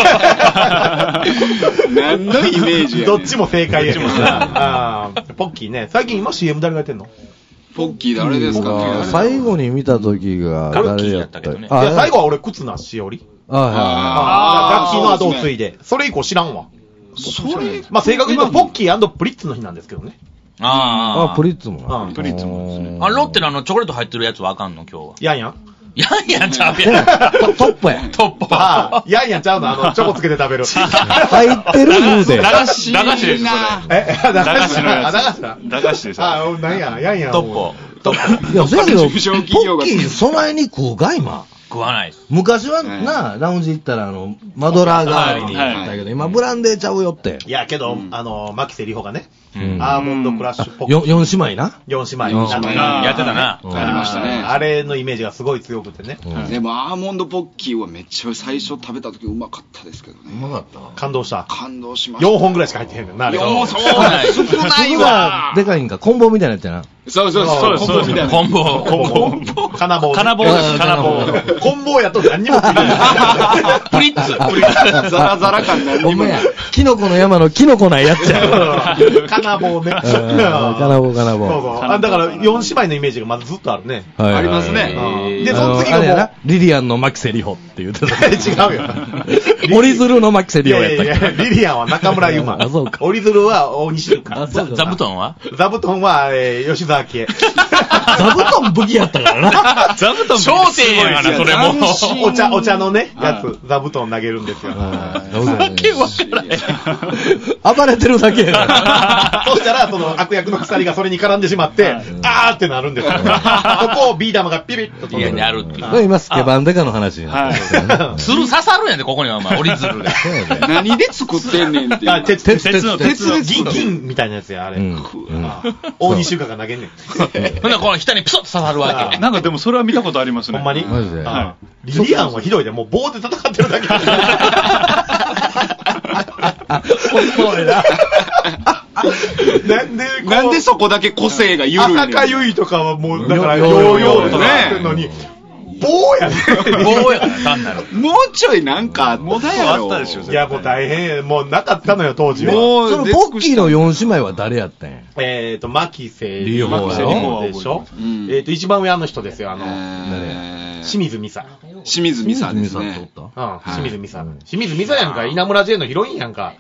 何のイメージや。 どっちも正解やけどな。ポッキーね。最近今 シーエム 誰がやってんの？ ポッキー誰ですかね。 最後に見た時が誰やったっけ？いや、最後は俺、忽那しおり。ああ、楽器の後を継いで。それ以降知らんわ。それ、まあ正確に言うと、ポッキー&プリッツの日なんですけどね。 ああ、プリッツも。 プリッツもですね。 あ、ロッテのあの、チョコレート入ってるやつはあかんの今日は。 やんやん。 やんやんちゃうやん。 トップや。 トップ。 ああ、やんやんちゃうの、あの、チョコつけて食べる。 入ってる言うで。 駄菓子、駄菓子です、それ。 え、駄菓子のやつ。 駄菓子だ。 駄菓子です。 あ、なんや、やんやん。 トップ。トップ。 いや、そうやけど、ポッキー備えに食うか、今。 食わない。 昔はな、ラウンジ行ったら、あの、マドラー代わりに行ったけど、今ブランデーちゃうよって。 いや、けど、あの、牧瀬里穂がね、アーモンドクラッシュポッキー。四姉妹な。 四姉妹。 やってたな。 ありましたね。 あれのイメージがすごい強くてね。 でも、アーモンドポッキーはめっちゃ最初食べた時うまかったですけどね。 うまかった。 感動した。 感動しました。 よんほんぐらいしか入ってへんねんな、あれ。 よんほん、そうなん少ないわ。 でかいんか、コンボみたいなやつやな。 そうそうそう。 そうそう。 コンボ。 コンボ。金棒。 金棒です、金棒。 コンボやと何にもついてない。 プリッツ。プリッツ。 ザラザラ感何にも。 キノコの山のキノコないやっちゃう。金棒ね。 金棒、金棒。 そうそう。だから、四姉妹のイメージがまずずっとあるね。 ありますね。 で、その次がもう、 リリアンの牧瀬里穂って言ってた。 違うよ。 折り鶴の牧瀬里穂やったっけ。 リリアンは中村ゆま。 あ、そうか。 折り鶴は大西ゆか。 座布団は座布団は、えー、吉沢家。 座布団武器やったからな。 座布団商店やな、それも。 お茶、お茶のね、やつ、座布団投げるんですよ。 わけわからへん。暴れてるだけやから。 そしたら、その悪役の鎖がそれに絡んでしまって、あーってなるんですよ。そこをビー玉がピピッと飛んで。 いや、にあるっていう。 これ今、スケバンデカの話になってる。鶴刺さるやんで、ここには、お前、折り鶴が。 何で作ってんねんっていう。 鉄、 鉄、 鉄の、鉄の銀、銀みたいなやつや、あれ。大西ゆかが投げんねん。 ほんならこの下にピソッと刺さるわけ。 なんかでもそれは見たことありますね。 ほんまにマジで。 リリアンはひどいで、もう棒で戦ってるだけ。そうやな。なんで、 なんでそこだけ個性が緩いの？ 浅香唯とかはもう、だから、ヨーヨーとかやってんのに、棒やね。 棒やね、単なる。 もうちょいなんかあったやろ。 あったでしょ。 いや、もう大変、もうなかったのよ、当時は。 もう、そのポッキーの四姉妹は誰やったんや。 えっと、牧瀬里穂でしょ。えっと、一番上あの人ですよ、あの、清水美沙。 清水美沙ですね。 うん、清水美沙。清水美沙やんか、稲村ジェーンのヒロインやんか。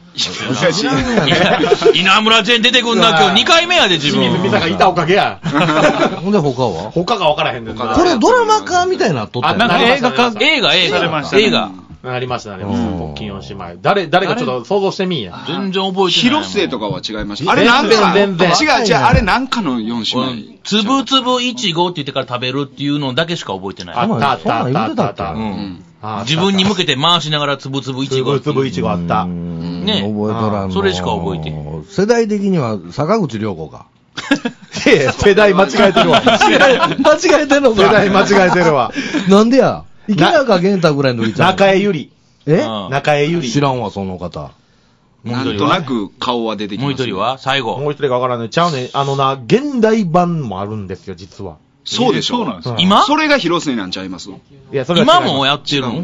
稲村ジェーン出てくんな、今日にかいめやで、自分。 清水美沙がいたおかげや。 ほんで他は他が分からへんねん。 これドラマ化みたいな撮ったなんか映画か、映画、映画。映画。 ありました、ありました。ポッキー四姉妹。誰、誰かちょっと想像してみんや。 全然覚えてない。 広末とかは違いました。あれなんか、 全然。 違う違う、あれなんかの四姉妹。 つぶつぶいちごって言ってから食べるっていうのだけしか覚えてない。 あったあったあったあったあった。 自分に向けて回しながらつぶつぶいちご。 つぶつぶいちごあった。 ね。 覚えとらんの。 それしか覚えてん。 世代的には坂口涼子か。 いや世代間違えてるわ。 間違えてんのか。 世代間違えてるわ。 なんでや池中玄太ぐらいの時ちゃう。 中江ゆり。 え中江ゆり。 知らんわ、その方。 なんとなく顔は出てきます。 もう一人は最後。 もう一人がわからない。ちゃうね。あのな、現代版もあるんですよ、実は。 そうでしょ。 そうなんです。 今それが広末なんちゃいます？ いや、それ今もやってるの？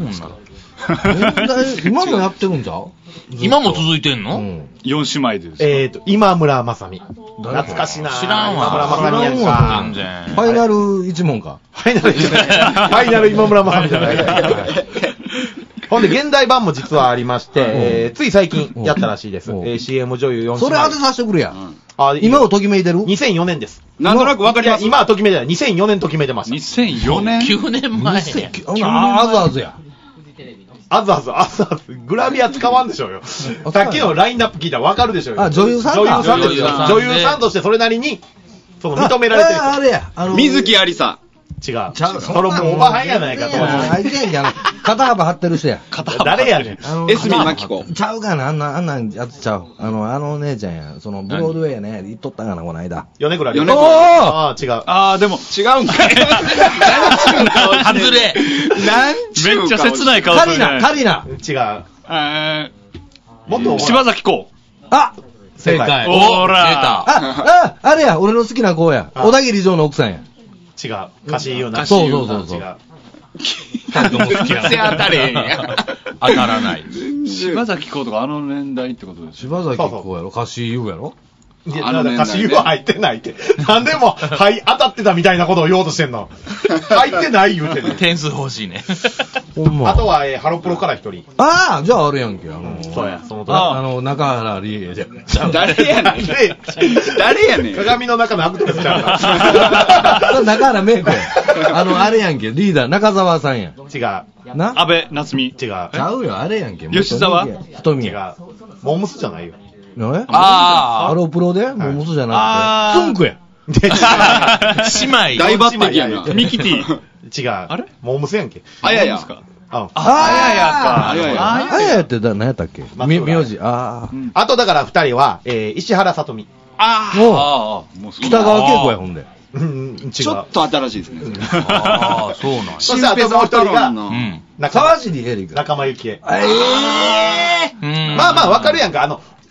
今もやってるんじゃう？ 今も続いてんの？ 四姉妹です。 えっと、今村正美。懐かしいな。 知らんわ。 今村正美やんか。 全然。 ファイナル一問か。 ファイナルじゃない。ファイナル今村正美じゃない。ほんで、現代版も実はありまして、えー、つい最近やったらしいです。えー、シーエム 女優よん姉妹。 それ当てさせてくれや。 あ、 今をときめいてる ? にせんよねんです。 なんとなくわかります。 今はときめいてない。にせんよねんときめいてました。 にせんよねん ?きゅうねんまえ。 ああずあずや。 あずあず、あずあず。グラビア使わんでしょうよ。さっきのラインナップ聞いたらわかるでしょうよ。 あ、女優さん女優さんですよ。女優さんとしてそれなりに、その認められてる。 あれや。 水木有沙。 違う。それもうおばはんやないかと思って。 あいつやんけ、あの、肩幅張ってる人や。 誰やねん。 エスミマキコ。 ちゃうかな、あんな、あんなんやつちゃう。あの、あの姉ちゃんや。その、ブロードウェイやね。言っとったかな、この間。 米倉米倉。 ああ、違う。 ああ、でも。 違うんかい。 外れ。 なんちゅうめっちゃ切ない顔するね。 カリナ、カリナ。 違う。 えー、もっと、 柴咲コウ。 あ正解。 おーら。 出た。 あ、あ、あれや、俺の好きな子や。小田切城の奥さんや。 違う。歌詞言うな。 そうそうそうそう。 違う。 全然当たれへんや。 当たらない。 柴咲コウとかあの年代ってことです柴咲コウやろ歌詞言うやろいや、なんだ歌詞言うは入ってないって。なんでも、はい、当たってたみたいなことを言おうとしてんの。入ってない言うてんの。 点数欲しいね。 ほんま。 あとは、えー、ハロプロから一人。 ああ、じゃああれやんけ。あのー、 そうや、そのとあの、中原理恵じゃん。 誰やねん。誰やねん。 鏡の中のアクトレスちゃうか。 中原芽子。あの、あれやんけ。リーダー、中澤さんやん。 違う。 な安倍夏美。 違う。ちゃうよ、あれやんけ。 吉沢瞳。 違う。モームスじゃないよ。 えああ。 ハロプロでモームスじゃなくて。つんくや。 姉妹。 大抜擢やな。 ミキティ。 違う。あれモームスやんけ。 あやや。 ああややか。 あやや。 あややって何やったっけみ、名字。ああ。 あとだから二人は、えー、石原さとみ。 ああ。もう北川景子や、ほんで。 うん、違う。 ちょっと新しいですね。 ああ、そうなんや。 そしてあともう一人が、 川尻エリカ。 仲間由紀恵。 ええ。 まあまあわかるやんか。あの、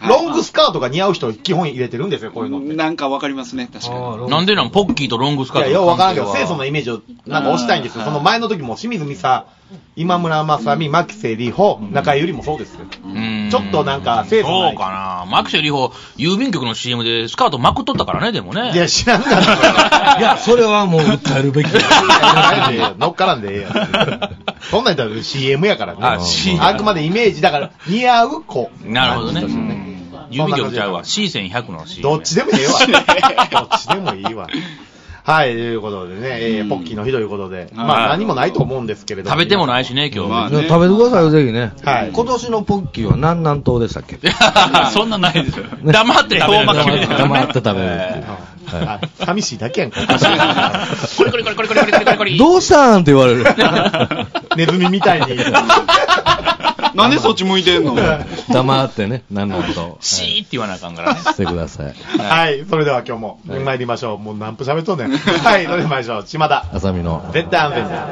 ロングスカートが似合う人基本入れてるんですよ、こういうのって。 なんかわかりますね、確かに。 なんでなんポッキーとロングスカート。 いや、ようわからんけど、清楚のイメージをなんか押したいんですよ。その前の時も清水美沙、今村正美、牧瀬里穂、中井ゆりもそうですよ。ちょっとなんか清楚な。 そうかな。牧瀬里穂、郵便局の シーエム でスカートまくっとったからね、でもね。 いや、知らんがな。 いや、それはもう訴えるべきだ。 乗っからんでええやん。そんなん言ったら シーエム やからね。 あ、シーエム。 あくまでイメージだから、似合う子。 なるほどね。郵便局ちゃうわ。シーせんひゃく の シーエム。 どっちでもええわ。どっちでもいいわ。はい、ということでね、えー、ポッキーの日ということで、まあ何もないと思うんですけれども。 食べてもないしね、今日。 まあね、食べてくださいよ、ぜひね。 はい。 今年のポッキーは南南東でしたっけ？ そんなないですよ。 黙って食べる。 黙って食べる。 寂しいだけやんか。 コリコリコリコリコリコリコリコリ。 どうしたんって言われる。 ネズミみたいに。 なんでそっち向いてんの？ 黙ってね、南南東。 シーって言わなあかんからね。 してください。 はい、それでは今日も参りましょう。もう何分喋っとんねん。はい、それでは参りましょう。島田。 あさみの。 絶対安全だ。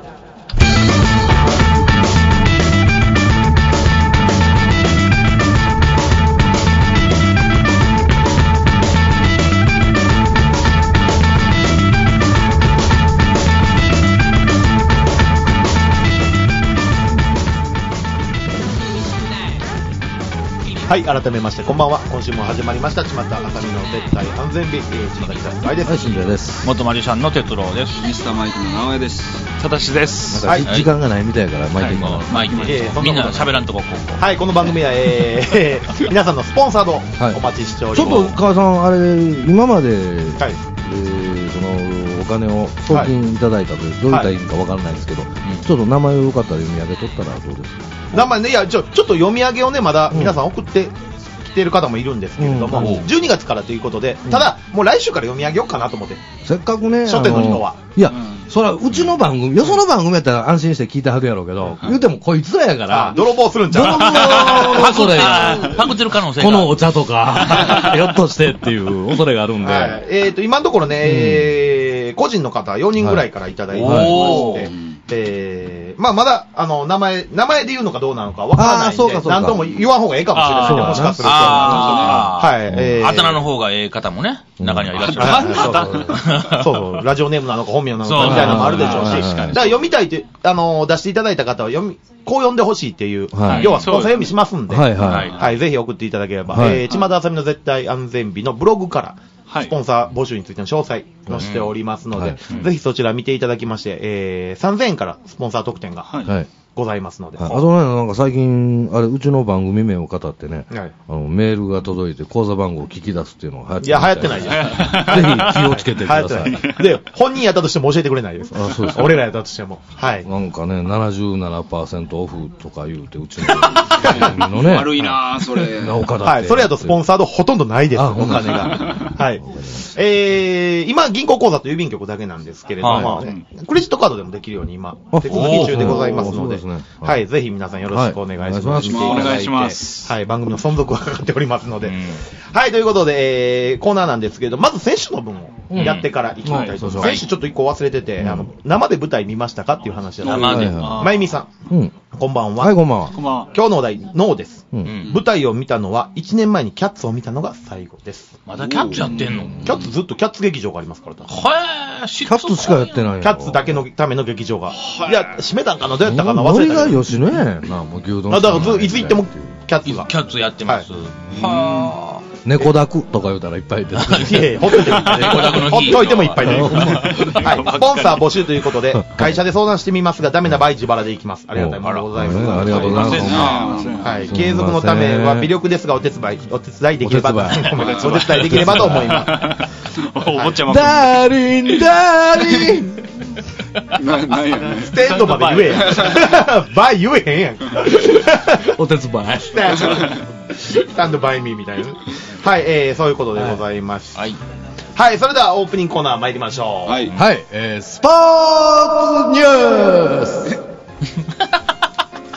はい、改めましてこんばんは。今週も始まりました巷あさみの絶対安全日、島田久志です。 はい、新庄です。 元マジシャンの哲郎です。 ミスターマイクの直江です。 ただしです。 なんか時間がないみたいやから巻いていきます。 巻いていきます。みんな喋らんとここう。 はい、この番組は、えー、皆さんのスポンサードお待ちしております。 ちょっと川さん、あれ今まで、はい、えー、そのお金を送金いただいたという、どういった意味かわからないんですけど、ちょっと名前をよかったら読み上げとったらどうですか？ 名前ね、いやちょちょっと読み上げをねまだ皆さん送ってきている方もいるんですけれども、うん、じゅうにがつからということで、ただもう来週から読み上げようかなと思って。 せっかくね、 初手の人は。 いや、うん、そらうちの番組、よその番組やったら安心して聞いてはるやろうけど、うん、言うてもこいつらやから、 泥棒するんちゃう？ 泥棒の恐れが、 パクってる可能性が。 このお茶とか、ひょっとしてっていう恐れがあるんで。はい、 えっ、ー、と、今のところね、うん、えー、個人の方よにんぐらいからいただいておりまして、はい、えー、まあまだ、あの、名前、名前で言うのかどうなのかわからないんで、何とも言わん方がええかもしれないね、もしかすると。はい、 えー、あだ名の方がええ方もね、中にはいらっしゃる。 そうそう、ラジオネームなのか本名なのかみたいなのもあるでしょうし、だから読みたいって、あの、出していただいた方は読み、こう読んでほしいっていう、はい、要はスポンサー読みしますんで、はいはい。はい、ぜひ送っていただければ、はい、えー、巷あさみの絶対安全日のブログから、スポンサー募集についての詳細載せておりますので、はい、ぜひそちら見ていただきまして、えー、さんぜんえんからスポンサー特典が、はい、ございますので。 はい、あとね、なんか最近、あれ、うちの番組名を語ってね、はい、あのメールが届いて口座番号を聞き出すっていうのが流行っていや、流行ってないです。 ぜひ気をつけてください。 で、本人やったとしても教えてくれないです。あ、そうです。俺らやったとしても。はい。 なんかね、ななじゅうななパーセント オフとか言うて、うちの番組のね。 悪いなぁ、それ。 はい。それやとスポンサードほとんどないです、お金が。はい。えー、今、銀行口座と郵便局だけなんですけれども、クレジットカードでもできるように今、手続き中でございますので、はい。ぜひ皆さんよろしくお願いします。 お願いします。 はい。番組の存続はかかっておりますので。はい。ということで、えー、コーナーなんですけれど、まず選手の分をやってから行きたいと思います。選手ちょっと一個忘れてて、あの、生で舞台見ましたかっていう話だった。 生で。 まゆみさん。こんばんは。 はい、こんばんは。 こんばんは。 今日のお題、ノーです。舞台を見たのは、いちねんまえにキャッツを見たのが最後です。 まだキャッツやってんの？ キャッツずっとキャッツ劇場がありますから。 へぇ、キャッツしかやってないよ。 キャッツだけのための劇場が。いや、閉めたんかなどうやったかな忘れた。 ノリがよしね。なあ、もう牛丼。 だからず、いつ行ってもキャッツが。 キャッツやってます。はぁ。猫抱くとか言うたらいっぱい出てくる。 いやほっといてもいっぱい出てくる。ほっといてもいっぱい出てくる。はい。スポンサー募集ということで、会社で相談してみますが、ダメな場合自腹でいきます。ありがとうございます。 ありがとうございます。 はい。継続のためは微力ですが、お手伝い、お手伝いできれば、お手伝いできればと思います。 お坊ちゃま。 ダーリン、ダーリン。 な、なんやね。 ステンドまで言えや。バイ言えへんやん。 お手伝い。 スタンドバイミーみたいな。はい、えー、そういうことでございます。 はい。 はい、それではオープニングコーナー参りましょう。 はい。 はい、えー、スポーツニュース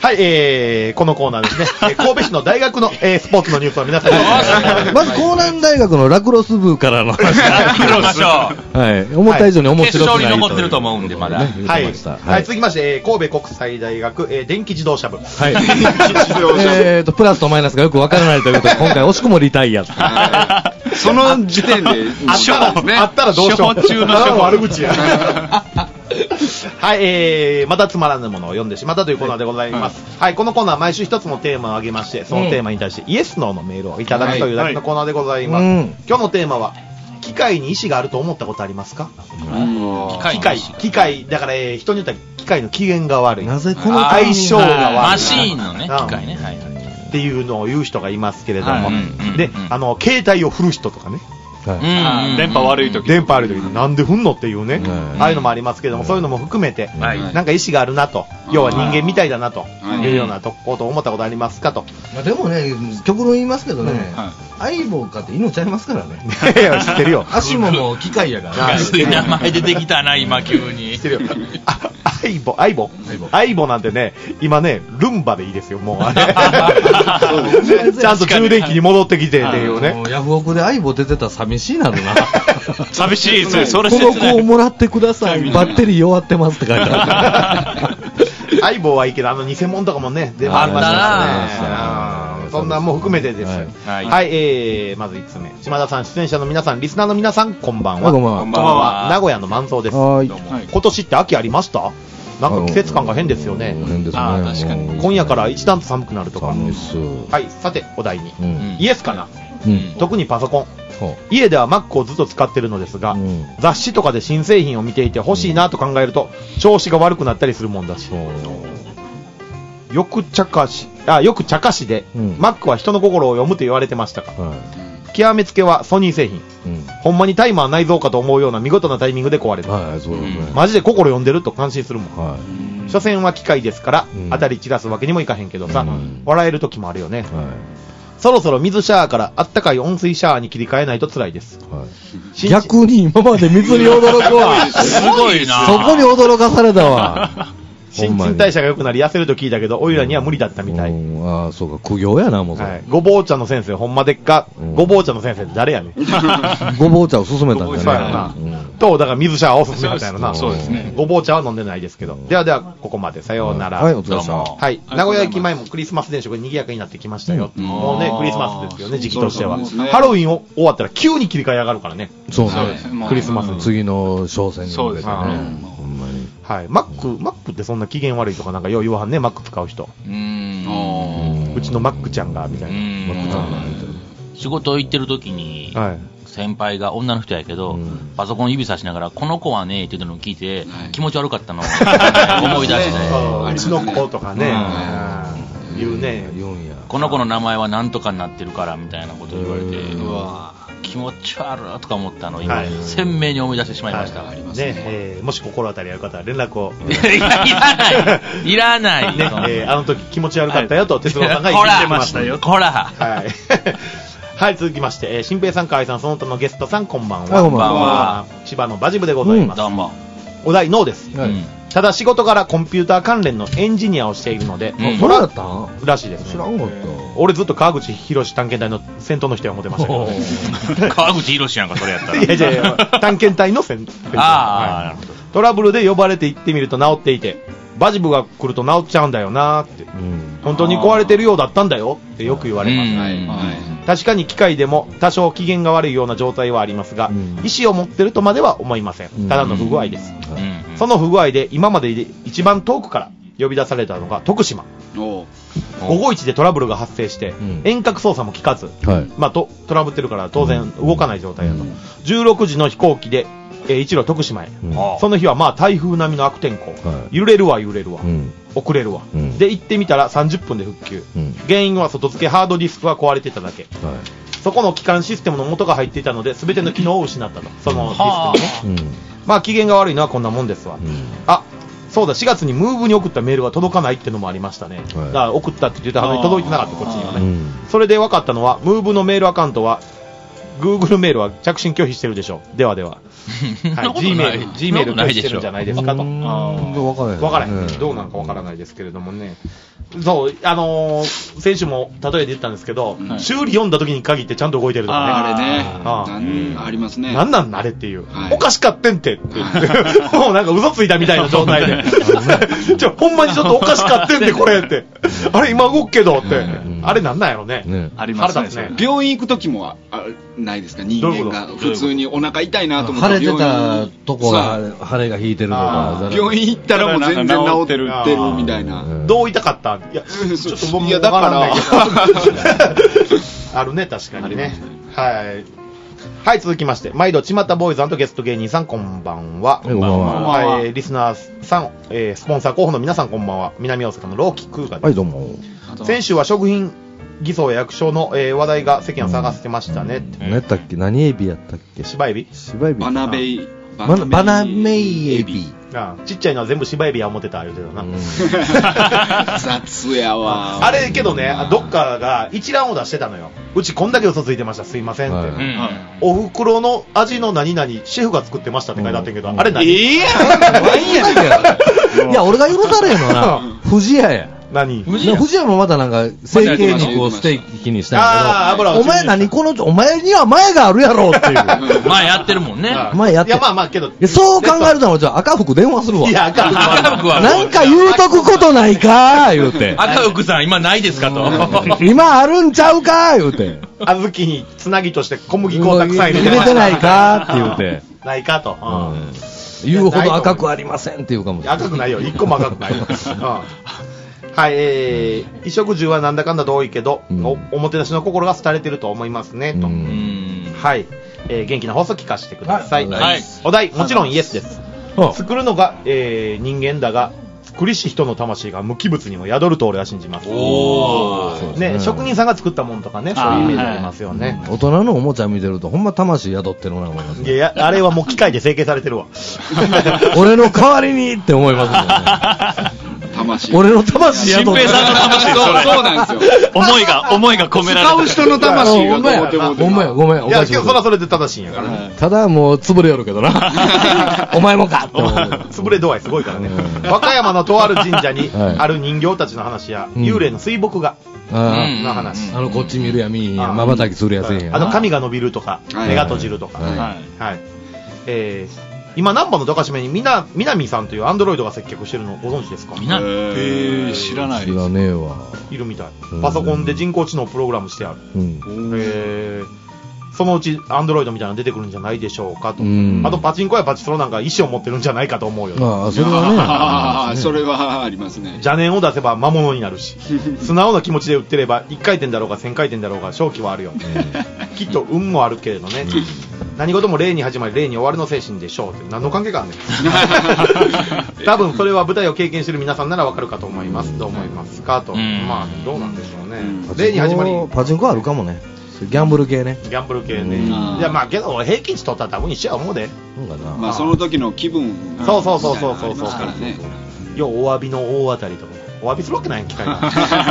はい、えー、このコーナーですね、えー、神戸市の大学の、えー、スポーツのニュースを皆さんにまず江南大学のラクロス部からの話行きましょう。 はい、思った以上に面白くないという、 決勝に残ってると思うんでまだ。 はい、はいはい、続きまして、えー、神戸国際大学、えー、電気自動車部。はい。 えーとプラスとマイナスがよくわからないということで、今回惜しくもリタイア。 その時点であったら、ね、あったらどうしよう。 初歩中の初歩悪口や。はい、えー、またつまらぬものを読んでしまったというコーナーでございます。はい、はい、このコーナーは毎週一つのテーマを挙げまして、そのテーマに対してイエス・ノーのメールをいただくというだけのコーナーでございます。はいはい、今日のテーマは、機械に意志があると思ったことありますか？機械、機械、だから、えー、人によっては機械の機嫌が悪い。 なぜこの相性が悪い。 マシーンのね、機械ね。はい。 っていうのを言う人がいますけれども、はい、で、あの、携帯を振る人とかね。 はい、電波悪い時電波悪い時になんで振んのっていうね、ああいうのもありますけども、そういうのも含めて、なんか意志があるなと、要は人間みたいだなというようなことを思ったことありますかと。 でもね、極論言いますけどね、相棒かって命ありますからね。 いや、知ってるよ。 足ももう機械やから。 名前出てきたな、今急に。 知ってるよ。相棒、相棒、相棒なんてね、今ね、ルンバでいいですよ、もうあれ。ちゃんと充電器に戻ってきてっていうね。 ヤフオクで相棒出てたら寂しいなるな。 寂しいですね、それこの子をもらってください、バッテリー弱ってますって書いてある。相棒はいいけど、あの偽物とかもね、出回りましたからね。そんなも含めてです。はい、はい、えー、まずいつつめ。島田さん、出演者の皆さん、リスナーの皆さん、こんばんは。 こんばんは。 こんばんは。名古屋の万蔵です。はい。今年って秋ありました？なんか季節感が変ですよね。 変ですね。 あ、確かに。今夜から一段と寒くなるとか。 寒いっす。 はい、さて、お題に。うん、イエスかな、 うん、 特にパソコン。家では Mac をずっと使ってるのですが、うん、雑誌とかで新製品を見ていて欲しいなと考えると、調子が悪くなったりするもんだし。よく茶化し、あ、よく茶化しで、うん、Mac は人の心を読むと言われてましたが、はい、極めつけはソニー製品、うん、ほんまにタイマー内蔵かと思うような見事なタイミングで壊れる、はい、そうですね、マジで心読んでると感心するもん、はい、所詮は機械ですから、うん、当たり散らすわけにもいかへんけどさ、うん、笑える時もあるよね、はい、そろそろ水シャワーからあったかい温水シャワーに切り替えないと辛いです、はい、 逆に今まで水に驚くわすごいな、 そこに驚かされたわ新陳代謝が良くなり痩せると聞いたけど、おいらには無理だったみたい。 うん、ああ、そうか、苦行やな、もうそれ。はい、 ごぼう茶の先生、ほんまでっか。うん、ごぼう茶の先生って誰やねん。 ごぼう茶を勧めたんだよね。 そうやな。うん、と、だから水シャワーを勧めたんやろな。 そうですね。 ごぼう茶は飲んでないですけど。ではでは、ここまで。さようなら。 はい、お疲れ様。 はい。名古屋駅前もクリスマス電飾に賑やかになってきましたよ。うん、もうね、クリスマスですよね、時期としては。ね、ハロウィンを終わったら急に切り替え上がるからね。 そうね。 クリスマスに。 次の商戦に向けてね。 ほんまに。 はい。マック、マックってそんな機嫌悪いとかなんかよう言わはんね、マック使う人。うーん。うちのマックちゃんが、みたいな。マックちゃんが。 仕事行ってる時に、はい、先輩が女の人やけど、うん、パソコン指さしながら、この子はね、って言うのを聞いて、はい、気持ち悪かったのを思い出して。 うちの子とかね、うん、言うね。言うんや。 この子の名前はなんとかになってるから、みたいなことを言われて、うわ気持ち悪いとか思ったのを今、はい、鮮明に思い出してしまいました。はい、ありますね。 ね、えー、もし心当たりある方は連絡を。 いや、いらない。いらない。 ね、えー、あの時気持ち悪かったよと、哲郎さんが言ってましたよ。 ほら。 はい。はい、続きまして、えー、新平さん、河合さん、その他のゲストさん、こんばんは。 こんばんは。 千葉のバジブでございます。 うん、どうも。 お題、ノーです。はい、うんただ仕事からコンピューター関連のエンジニアをしているので、 うん、それだったんらしいですね。 知らんかった。 俺ずっと川口博士探検隊の先頭の人は思ってましたけど。 川口博士なんかそれやったら。 いやいやいや、探検隊の先頭。ああ、なるほど。トラブルで呼ばれて行ってみると治っていて、バジブが来ると治っちゃうんだよなーって、うん。本当に壊れてるようだったんだよってよく言われます。はいはい、確かに機械でも多少機嫌が悪いような状態はありますが、うん、意思を持ってるとまでは思いません。ただの不具合です。うんその不具合で今までで一番遠くから呼び出されたのが徳島。ごごいちでトラブルが発生して、うん、遠隔操作も効かず、はいまあ、とトラブってるから当然動かない状態だと、うん、じゅうろくじの飛行機で、えー、一路徳島へ、うん、その日はまあ台風並みの悪天候、はい、揺れるわ揺れるわ、うん、遅れるわ、うん、で行ってみたらさんじゅっぷんで復旧、うん、原因は外付けハードディスクが壊れていただけ、はいそこの基幹システムの元が入っていたので全ての機能を失ったとそのディスクにね、うん、まあ機嫌が悪いのはこんなもんですわ、うん、あそうだしがつにムーブに送ったメールが届かないっていうのもありましたね、はい、だから送ったって言ったはずに届いてなかったこっちにはね、うん、それで分かったのはムーブのメールアカウントは Google メールは着信拒否してるでしょう。ではでは。はい、G メール、G メール拒否してるんじゃないですかと。 わからない。 わからない。どうなんかわからないですけれどもね。そう、あのー、先週も例えで言ったんですけど、はい、修理読んだ時に限ってちゃんと動いてるとかね。 あれね。あ, あ, うんありますね。 なんなんあれっていう。はい、おかしかってんてって言って。もうなんか嘘ついたみたいな状態で。ちょ、ほんまにちょっとおかしかってんてこれって。あれ今動くけどって。あれなんなんやろね。ねありますね。 ね病院行く時もあないですか、人間が。普通にお腹痛いなと思って。 腫れてたとこが、腫れが引いてるとか。 病院行ったらもう全然治ってるみたいな。 どう痛かったいや、ちょっと僕もわからないけど。あるね、確かにね。はい。はい、続きまして、毎度、ちまたボーイズ&ゲスト芸人さん、こんばんは。 こんばんは。 はい、リスナーさん、えー、スポンサー候補の皆さん、こんばんは。南大阪のローキクーガです。 はい、どうも。 先週は食品偽装や役所の、えー、話題が世間を探してましたね。 何やったっけ、何エビやったっけ、 芝エビ芝エビ。 バナベイ。 バナメイエビ。 ああちっちゃいのは全部芝エビや思ってた言うてたな、うん、 雑やわあれけどね、どっかが一覧を出してたのよ。うちこんだけ嘘ついてました、すいませんって、はい、お袋の味の何々シェフが作ってましたって書いてあったけど、うん、あれ何、 ええー、いや俺が許されんのはな藤屋や。 何藤屋もまたなんか成形肉をステーキにしたんやけど、お前何このお前には前があるやろっていう前やってるもんね。 前やってる。 いやまあまあけどそう考えるとじゃあ赤福電話するわ。 いや赤福はなんか言うとくことないかー言うて。 赤福さん今ないですかと。 今あるんちゃうかー言うて。 小豆につなぎとして小麦粉をたくさん入れて入れてないかーって言うて。 ないかと。 言うほど赤くありませんっていうかもしれない。 赤くないよ。一個も赤くないよ。はい、えー、衣食住はなんだかんだと多いけど、うん、お, おもてなしの心が廃れてると思いますね、と。はい、えー、元気な放送聞かせてください。はい、お題、もちろんイエスです。作るのが、えー、人間だが、作りし人の魂が無機物にも宿ると俺は信じます。おー。ね、職人さんが作ったものとかね、そういうイメージありますよね。 大人のおもちゃ見てると、ほんま魂宿ってるな思います、ね。 いや、あれはもう機械で成形されてるわ。 俺の代わりにって思いますよね。 魂。 俺の魂やと。新平さんの魂そう、そうなんですよ。 思いが、思いが込められてる。 使う人の魂がほんまや、ほんまや、ごめん。 いや、今日それはそれで正しいんやからね。 ただもう、潰れよるけどな。お前もかって思う。 潰れ度合いすごいからね。和歌山のとある神社にある人形たちの話や、幽霊の水墨画の話。 あの、こっち見るや見んや、瞬きするやつや。 あの、髪が伸びるとか、目が閉じるとか。はい。えー、今、難波のどかしめにみな、みなみさんというアンドロイドが接客してるのご存知ですか？ みなみ？えー、知らない。 知らねえわ。 いるみたい。パソコンで人工知能プログラムしてある。うん、えー、そのうちアンドロイドみたいなの出てくるんじゃないでしょうかと。うん、あとパチンコやパチスロなんか意思を持ってるんじゃないかと思うよ。 ああ、それはね。 ああ、それはありますね。 邪念を出せば魔物になるし、素直な気持ちで売ってればいっかい転だろうがせんかい転だろうが勝機はあるよ。きっと運もあるけれどね。何事も礼に始まり礼に終わるの精神でしょうって何の関係があんねん。多分それは舞台を経験してる皆さんならわかるかと思います。どう思いますかと。まあどうなんでしょうね。礼に始まりパチンコあるかもね。ギャンブル系ね。 ギャンブル系ね。いやまあけど平均値取ったら多分一緒や思うで。 まあその時の気分。 そうそうそうそうそうそう。ようお詫びの大当たりとか。お詫びするわけないん機械が。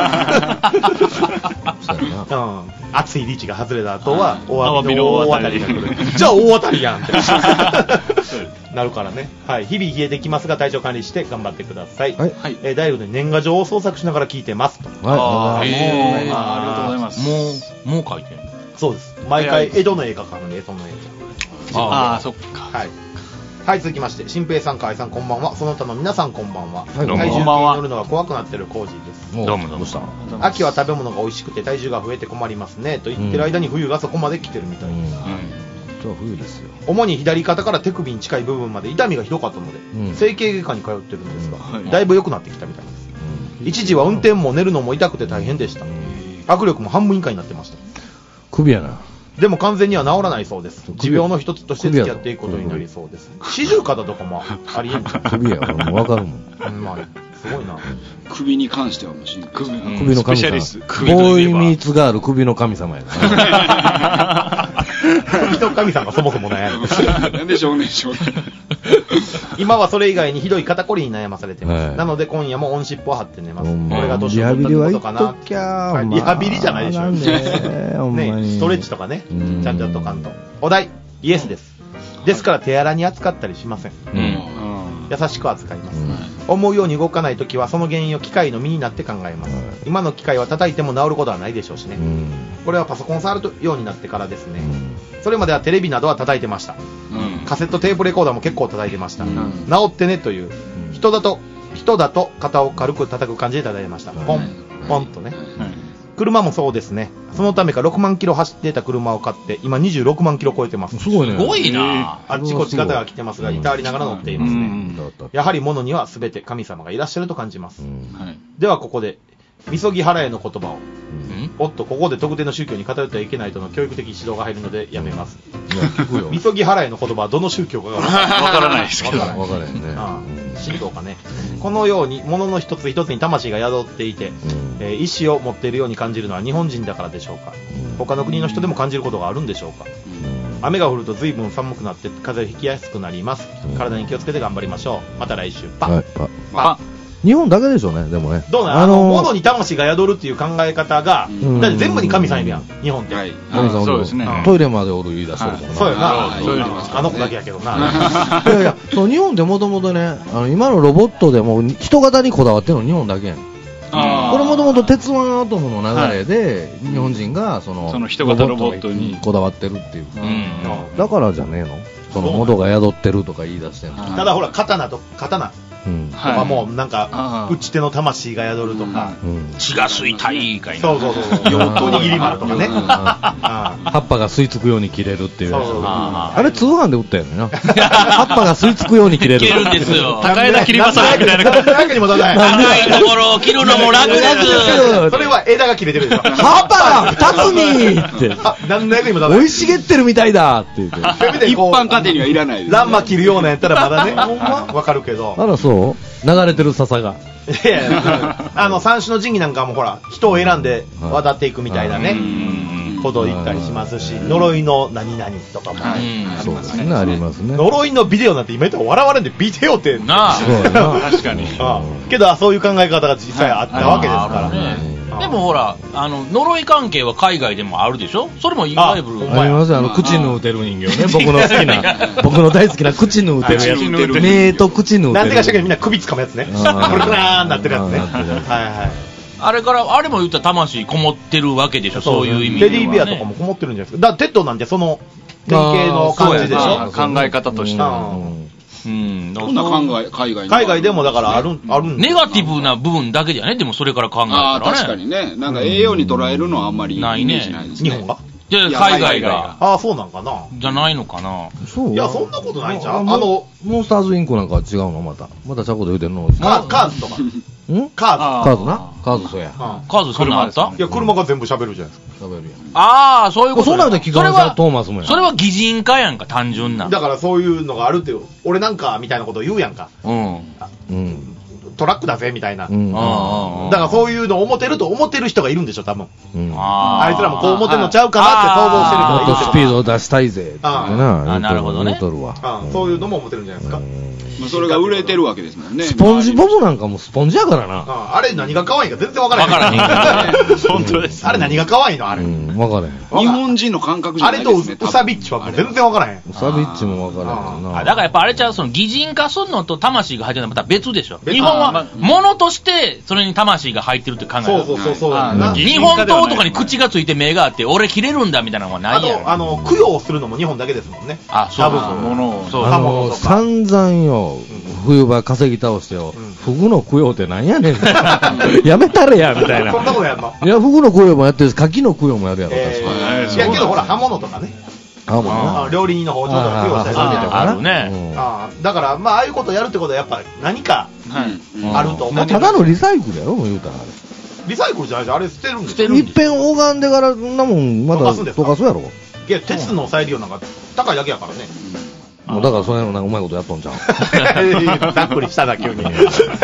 うん。熱いリーチが外れた後はお詫びの大当たりが来る。じゃあ大当たりやんってなるからね。はい。日々冷えてきますが体調管理して頑張ってください。はい。えー、ダイヤルで年賀状を創作しながら聞いてますと。 はい。 ありがとうございます。 もうもう書いてる。 そうです。毎回江戸の絵描かんでその絵。 ああそっか。 はい。はい、続きまして、新平さん、河合さん、こんばんは。その他の皆さん、こんばんは。 はい、 体重計に乗るのが怖くなってるコージーです。 どうもどうも。 秋は食べ物が美味しくて体重が増えて困りますね。と言ってる間に冬がそこまで来てるみたいです。うん。今日は冬ですよ。 主に左肩から手首に近い部分まで痛みがひどかったので、うん、整形外科に通ってるんですが、はい、だいぶ良くなってきたみたいです。うん、一時は運転も寝るのも痛くて大変でした。うん、握力も半分以下になってました。 首やな。でも完全には治らないそうです。持病の一つとして付き合っていくことになりそうです。四十肩とかもありえんじゃん。 首やわ、もう分かるもん。 うん、まあ、すごいな。 首に関してはもう首、 首の神様。ボーイミーツガール首の神様やな。 首の神様がそもそもないやろ。 なんでしょうね、しょうね。 今はそれ以外にひどい肩こりに悩まされてます。 はい、 なので今夜もオンシップを張って寝ます。 これが年リハビリはことかな。 きゃリハビリじゃないでしょ。 ね、 ね、ストレッチとかね、ちゃんちゃんとかんと。お題、イエスです。ですから手荒に扱ったりしません。うん、優しく扱います、うん、思うように動かないときはその原因を機械の身になって考えます、うん、今の機械は叩いても治ることはないでしょうしね、うん、これはパソコンを触るようになってからですね、うん、それまではテレビなどは叩いてました、うん、カセットテープレコーダーも結構叩いてました、うん、治ってねという、うん、人だと人だと肩を軽く叩く感じで叩いてました、うん、ポンポンとね、うん、車もそうですね。そのためかろくまんキロ走っていた車を買って今にじゅうろくまんキロ超えてます。 すごいね。 すごいな。 あっちこっち方が来てますが、いたわりながら乗っていますね。やはり物には全て神様がいらっしゃると感じます。ではここでみそぎ払えの言葉を、おっとここで特定の宗教に偏ってはいけないとの教育的指導が入るのでやめます。みそぎ払えの言葉はどの宗教かがわからないですけど、 わからないね。神道かね。このように物の一つ一つに魂が宿っていて、うんえー、意志を持っているように感じるのは日本人だからでしょうか、うん、他の国の人でも感じることがあるんでしょうか、うん、雨が降ると随分寒くなって風邪をひきやすくなります、うん、体に気をつけて頑張りましょう。また来週パッ、はい、パッパッ日本だけでしょうね。でもねどうなん、あのー、物に魂が宿るっていう考え方が、うん、だって全部に神さんいるやん日本って、はい、 神さんそうですね、うん、トイレまでおる言い出しとるもんな、はい、 そうやな、あの子だけやけどな。 いやいやそう日本でもともとねあの今のロボットでも人型にこだわってるの日本だけやん。これもともと鉄腕アトムの流れで、はい、日本人がその、 その人型ロボットにこだわってるっていう、うん、だからじゃねえのその元が宿ってるとか言い出してんの。 ただほら刀と刀うん、とかもうなんか打ち手の魂が宿るとか、 うん、血が吸いたいかいな、 そうそうそう用途握り丸とかね葉っぱが吸い付くように切れるっていうやつ。あれ通販で売ったよねな葉っぱが吸い付くように切れる切るんですよ高枝切りまさみたいな中にも高い高いところを切るのも楽です。 それは枝が切れてるでしょ葉っぱが立つにって何の役にも立たない生い茂ってるみたいだって言って一般家庭にはいらないです、ね、 ランマ切るようなやったらまだねわかるけどあらそう流れてる笹がいやいやあの三種の神器なんかもほら人を選んで渡っていくみたいなねことを言ったりしますし、呪いの何々とかもありますね。 ありますね。 呪いのビデオなんて今言ったら笑われんでビデオってなあ確かにあけどそういう考え方が実際あったわけですからね。 でもほらあの呪い関係は海外でもあるでしょ。それもいわゆるありますあの口縫うてる人形ね僕の好きな僕の大好きな口縫うてるやつ目と口縫うてるなんでかしらけどみんな首つかむやつねこれくらーんなってるやつねはいはいあれからあれも言ったら魂こもってるわけでしょ。そういう意味では、ね、 レディーベアとかもこもってるんじゃないですか。だからテッドなんてその典型の感じでしょ。 考え方としては、 うん、そんな考え海外海外でもだからあるあるんネガティブな部分だけじゃね。でもそれから考えたらね。 あ確かにね。なんか栄養に捉えるのはあんまりイメージないですね。 日本がいや海外がああそうなんかなじゃないのかな。 そういやそんなことないじゃん。 あのモンスターズインクなんかは違うのまたまたちゃうこと言うてんのカーズとかんカーズカーズなカーズそうやカーズそんなんあった。 いや車が全部喋るじゃないですか。 喋るやん。 ああそういうこと。 そうなんで聞かれたトーマスもや。 それは擬人化やんか単純な。 だからそういうのがあるって俺なんかみたいなことを言うやんか。 うんうんトラックだぜみたいな、うん、だからそういうのを思ってると思ってる人がいるんでしょ多分、うん、あ, あいつらもこう思ってるのちゃうかなって想像してる人がいる。 もっとスピードを出したいぜってな。あなるほどね。 あそういうのも思ってるんじゃないですか。 まあ、それが売れてるわけですもんね。 スポンジボブなんかもスポンジやからな。 あ, あれ何が可愛いか全然わからへん。 わからへん本当です。 あれ何が可愛いのあれ。わ、うん、 からへん。 日本人の感覚じゃないですね。 あれとウサビッチは全然わからへん。 ウサビッチもわからへんな。 だからやっぱあれちゃうその擬人化するのと魂が入ってるのはまた別でしょ。日本は物としてそれに魂が入ってるって考える。 そうそうそうそう。 日本刀とかに口がついて目があって俺切れるんだみたいなのはないやん。 あとあの供養するのも日本だけですもんね。 あそうそう。 物をそうあの散々よ冬場稼ぎ倒してよ、うん、フグの供養ってなんやねんやめたれやみたいな。 そんなことやんの。 いやフグの供養もやってるし牡蠣の供養もやるやろ、 えー、確かに。いやけどほら刃物とかね。 刃物料理人の包丁とか供養したりするみたいな。 あるね、 うん、あだからまあああいうことをやるってことはやっぱ何かあると思う。 ただのリサイクルやろもう言うたらあれ。 リサイクルじゃないじゃんあれ捨てるんです。 捨てるんです。いっぺん拝んでからそんなもんまだ溶かすやろ。 いや鉄の再利用なんか高いだけやからね。 もうだからそれのなんかうまいことやっとんじゃん。 ざっくりしたな急に。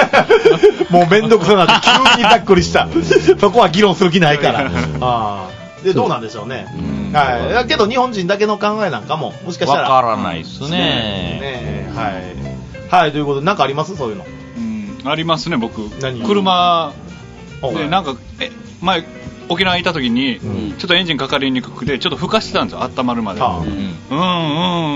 もうめんどくさなって急にざっくりした。そこは議論する気ないから。あで、どうなんでしょうね。はい。だけど、日本人だけの考えなんかも、もしかしたら。 わからないっすね。 ねはい。はい、ということで、なんかありますそういうの。 うん、ありますね、僕。 何車で、なんか、え、前、沖縄にいた時に、うん、ちょっとエンジンかかりにくくて、ちょっとふかしてたんですよ、温まるまで。うん、うん、うん、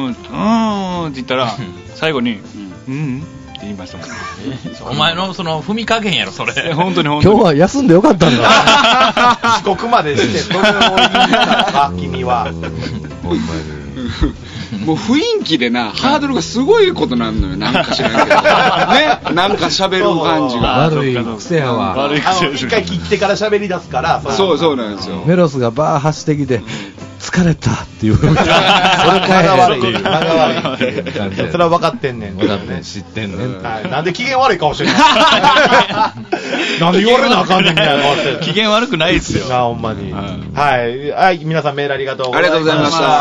うんって言ったら、最後に、うん、うんって言いましたもん。 お前のその踏み加減やろ、それ。 本当に本当に。 今日は休んでよかったんだ。 遅刻までして、それを言いたか、君は。ほんまに。もう雰囲気でな、ハードルがすごいことなんのよ、なんか知らんけど。ね、なんか喋る感じが。 悪い癖やわ。 悪い癖。一回切ってから喋り出すから。 そうそうなんですよ。 メロスがバー走ってきて、疲れたっていう。俺間が悪い。間が悪い。それは分かってんねん。 分かってん、知ってんねん。 なんで機嫌悪い顔してんのなんで言われなあかんねんみたいな顔して。 機嫌悪くないですよ。 あ、ほんまに。はい。はい、皆さんメールありがとうございました。 ありがとうございました。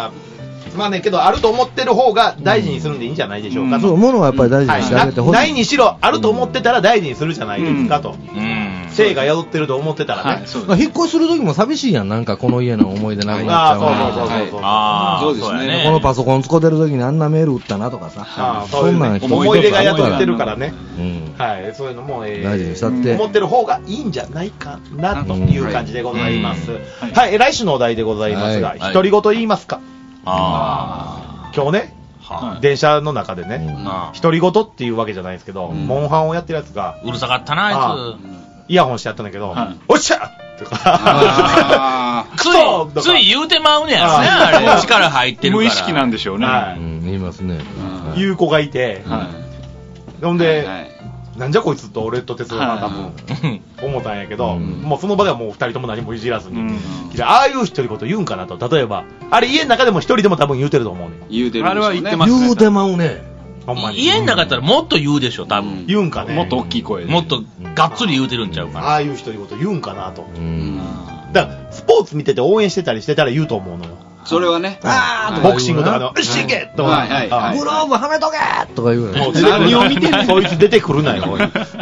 まあね、けど、あると思ってる方が大事にするんでいいんじゃないでしょうかと。 そう、ものはやっぱり大事にしてあげてほしい。 ないにしろ、あると思ってたら大事にするじゃないですかと。性が宿ってると思ってたらね。 引っ越しする時も寂しいやん、なんかこの家の思い出なくなっちゃう。 ああ、そうそうそうそう。 ああ、そうですね。 このパソコン使ってる時にあんなメール打ったなとかさ。 ああ、そういう思い出が宿ってるからね。はい、そういうのも、え大事にしたって。 思ってる方がいいんじゃないかなという感じでございます。はい、来週のお題でございますが、独り言言いますか？ああ。今日ね、はあ、電車の中でね、独り言っていうわけじゃないですけど、うん、モンハンをやってるやつが、 うるさかったな、あいつ。あイヤホンしてやったんだけど、はい、おっしゃとか、 つい、つい言うてまうねやろね、あれ。力入ってるから。 無意識なんでしょうね。 はい、うん、言いますね。 言う子がいて、はい、ほんで、はいはい、なんじゃこいつと俺と哲郎が多分思ったんやけど、うん、もうその場ではもう二人とも何もいじらずに、うん、ああいう独り言言うんかなと。例えばあれ家の中でも一人でも多分言うてると思うね。 言うてる、ね、 あれは言ってますね。 言うてまうね。 ほんまに家の中だったらもっと言うでしょ多分、うん、 言うんかね。 もっと大きい声でもっとがっつり言うてるんちゃうかな、 ああいう独り言言うんかなと、うん、だからスポーツ見てて応援してたりしてたら言うと思うのよ。 それはね、 あーボクシングとかの、うっしいけとか、 はいはいはい、 グローブはめとけとか言うの。 何を見てそいつ出てくるなよ。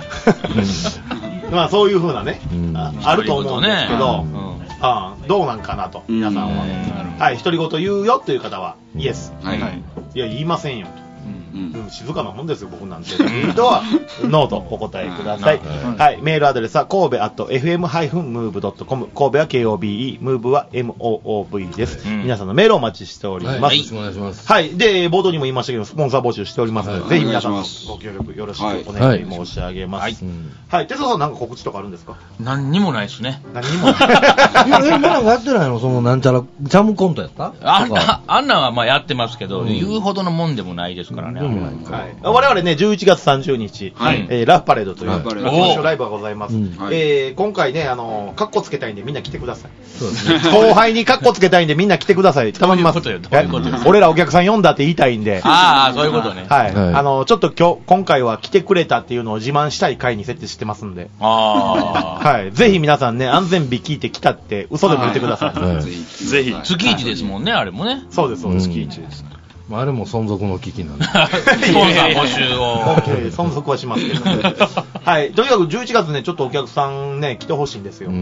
まあそういう風なね、あると思うんですけど、あどうなんかなと、皆さんは。はい、独り言言うよという方は、イエス。はい。いや、言いませんよと。うん、静かなもんですよ僕なんて。いい人はノートお答えください。はい、メールアドレスは神戸アット エフエムハイフンムーブドットコム、神戸は ケーオービーイー、ムーブは エムオーオーブイ です、うん、皆さんのメールをお待ちしております。はい、よろしくお願いします。はい、で冒頭にも言いましたけどスポンサー募集しておりますので、はい、ぜひ皆さんのご協力よろしくお願い申し上げます。はい、はい、哲夫さんなんか告知とかあるんですか？ 何にもないですね。 何にもない。 え、まだやってないの？そのなんちゃらジャムコントやった？ ああんなんはまあやってますけど、うん、言うほどのもんでもないですからね。うん、 はい、我々ねじゅういちがつさんじゅうにち、はいえー、ラフパレードというライ, ライブがございます、うんえー、今回ねあのカッコつけたいんでみんな来てください。そうですね、後輩にカッコつけたいんでみんな来てください。頼みます。俺らお客さん呼んだって言いたいんで。 ああそういうことね。 はい、はい、あのちょっと今日今回は来てくれたっていうのを自慢したい回に設定してますんで、あはいぜひ皆さんね安全日聞いて来たって嘘でも言ってください。はい、 ぜひ月一ですもんね、あれもね。 そうですそうです、月一です。 あれも存続の危機なんで。スポンサー募集を。 存続はしますけどね。はい。とにかくじゅういちがつね、ちょっとお客さんね、来てほしいんですよ。うん。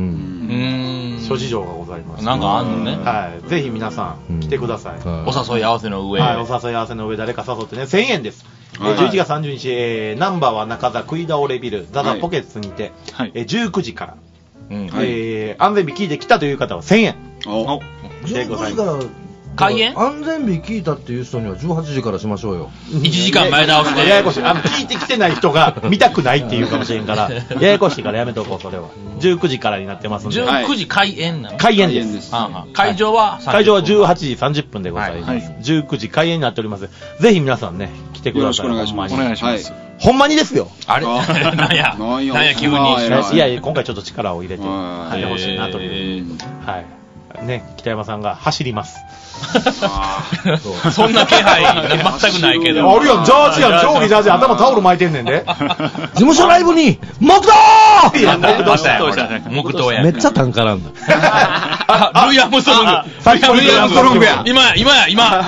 諸事情がございます。 なんかあんのね。 はい。ぜひ皆さん、来てください。 お誘い合わせの上。 はい。お誘い合わせの上、誰か誘ってね、せんえんです。じゅういちがつさんじゅうにち、えー、ナンバーは中座食い倒れビル、ザザポケッツにて、えじゅうくじから、えー、安全日聞いてきたという方はせんえん。おでございます。 開演安全日聞いたっていう人にはじゅうはちじからしましょうよ。 いちじかん前倒して。 ややこしい。あの、聞いてきてない人が見たくないっていうかもしれんから、ややこしいからやめとこう、それは。じゅうくじからになってますんで。 じゅうくじ開演なの？ 開演です。 会場は会場はじゅうはちじさんじゅっぷんでございます。じゅうくじ開演になっております。ぜひ皆さんね、来てください。 よろしくお願いします。お願いします。 ほんまにですよ。 あれなんや、なんや急に。 いやいや、今回ちょっと力を入れて、入ってほしいなという。はい。ね、北山さんが走ります。 そんな気配全くないけど。 あるやん、ジャージやん、上下ジャージ、頭タオル巻いてんねんで。 事務所ライブに、木刀いや、木刀したよ。木刀や。 めっちゃ単価なんだ。 ルイ・アームストロング。ルイ・アームストロングや。今や、今や、今。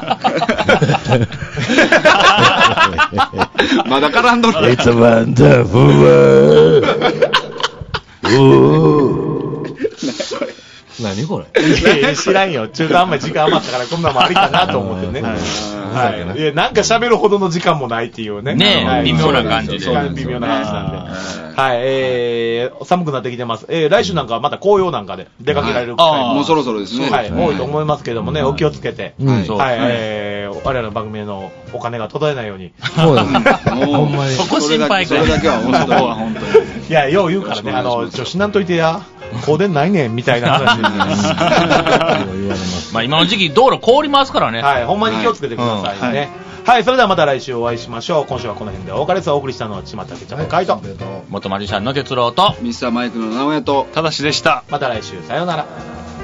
まだ絡んどる。 It's a wonderful world. おー。 何これいやいや知らんよ。中途あんまり時間余ったからこんなのもありかなと思ってね。はいはい。いや、なんか喋るほどの時間もないっていうね。 ねえ、 はい、 微妙な感じで。 微妙な感じなんで。はい、えー、寒くなってきてます。えー、来週なんかはまた紅葉なんかで出かけられる機会も、 もうそろそろですね。 はい、多いと思いますけどもね、お気をつけて。はい、えー、我々の番組のお金が途絶えないように。 そうですね。ほんまに。 そこ心配か。 それだけは本当は本当に。 いや、よう言うからね、あの、ちょ、死なんといてや。香典ないねんみたいな話に言われます。まあ今の時期道路凍りますからね。 はい、ほんまに気をつけてくださいね。はい、はいはい、それではまた来週お会いしましょう。今週はこの辺でお別れです。お送りしたのはちまたけちゃんのカイト、 元マジシャンの哲郎とミスターマイクの直哉とただしでした。 また来週さようなら。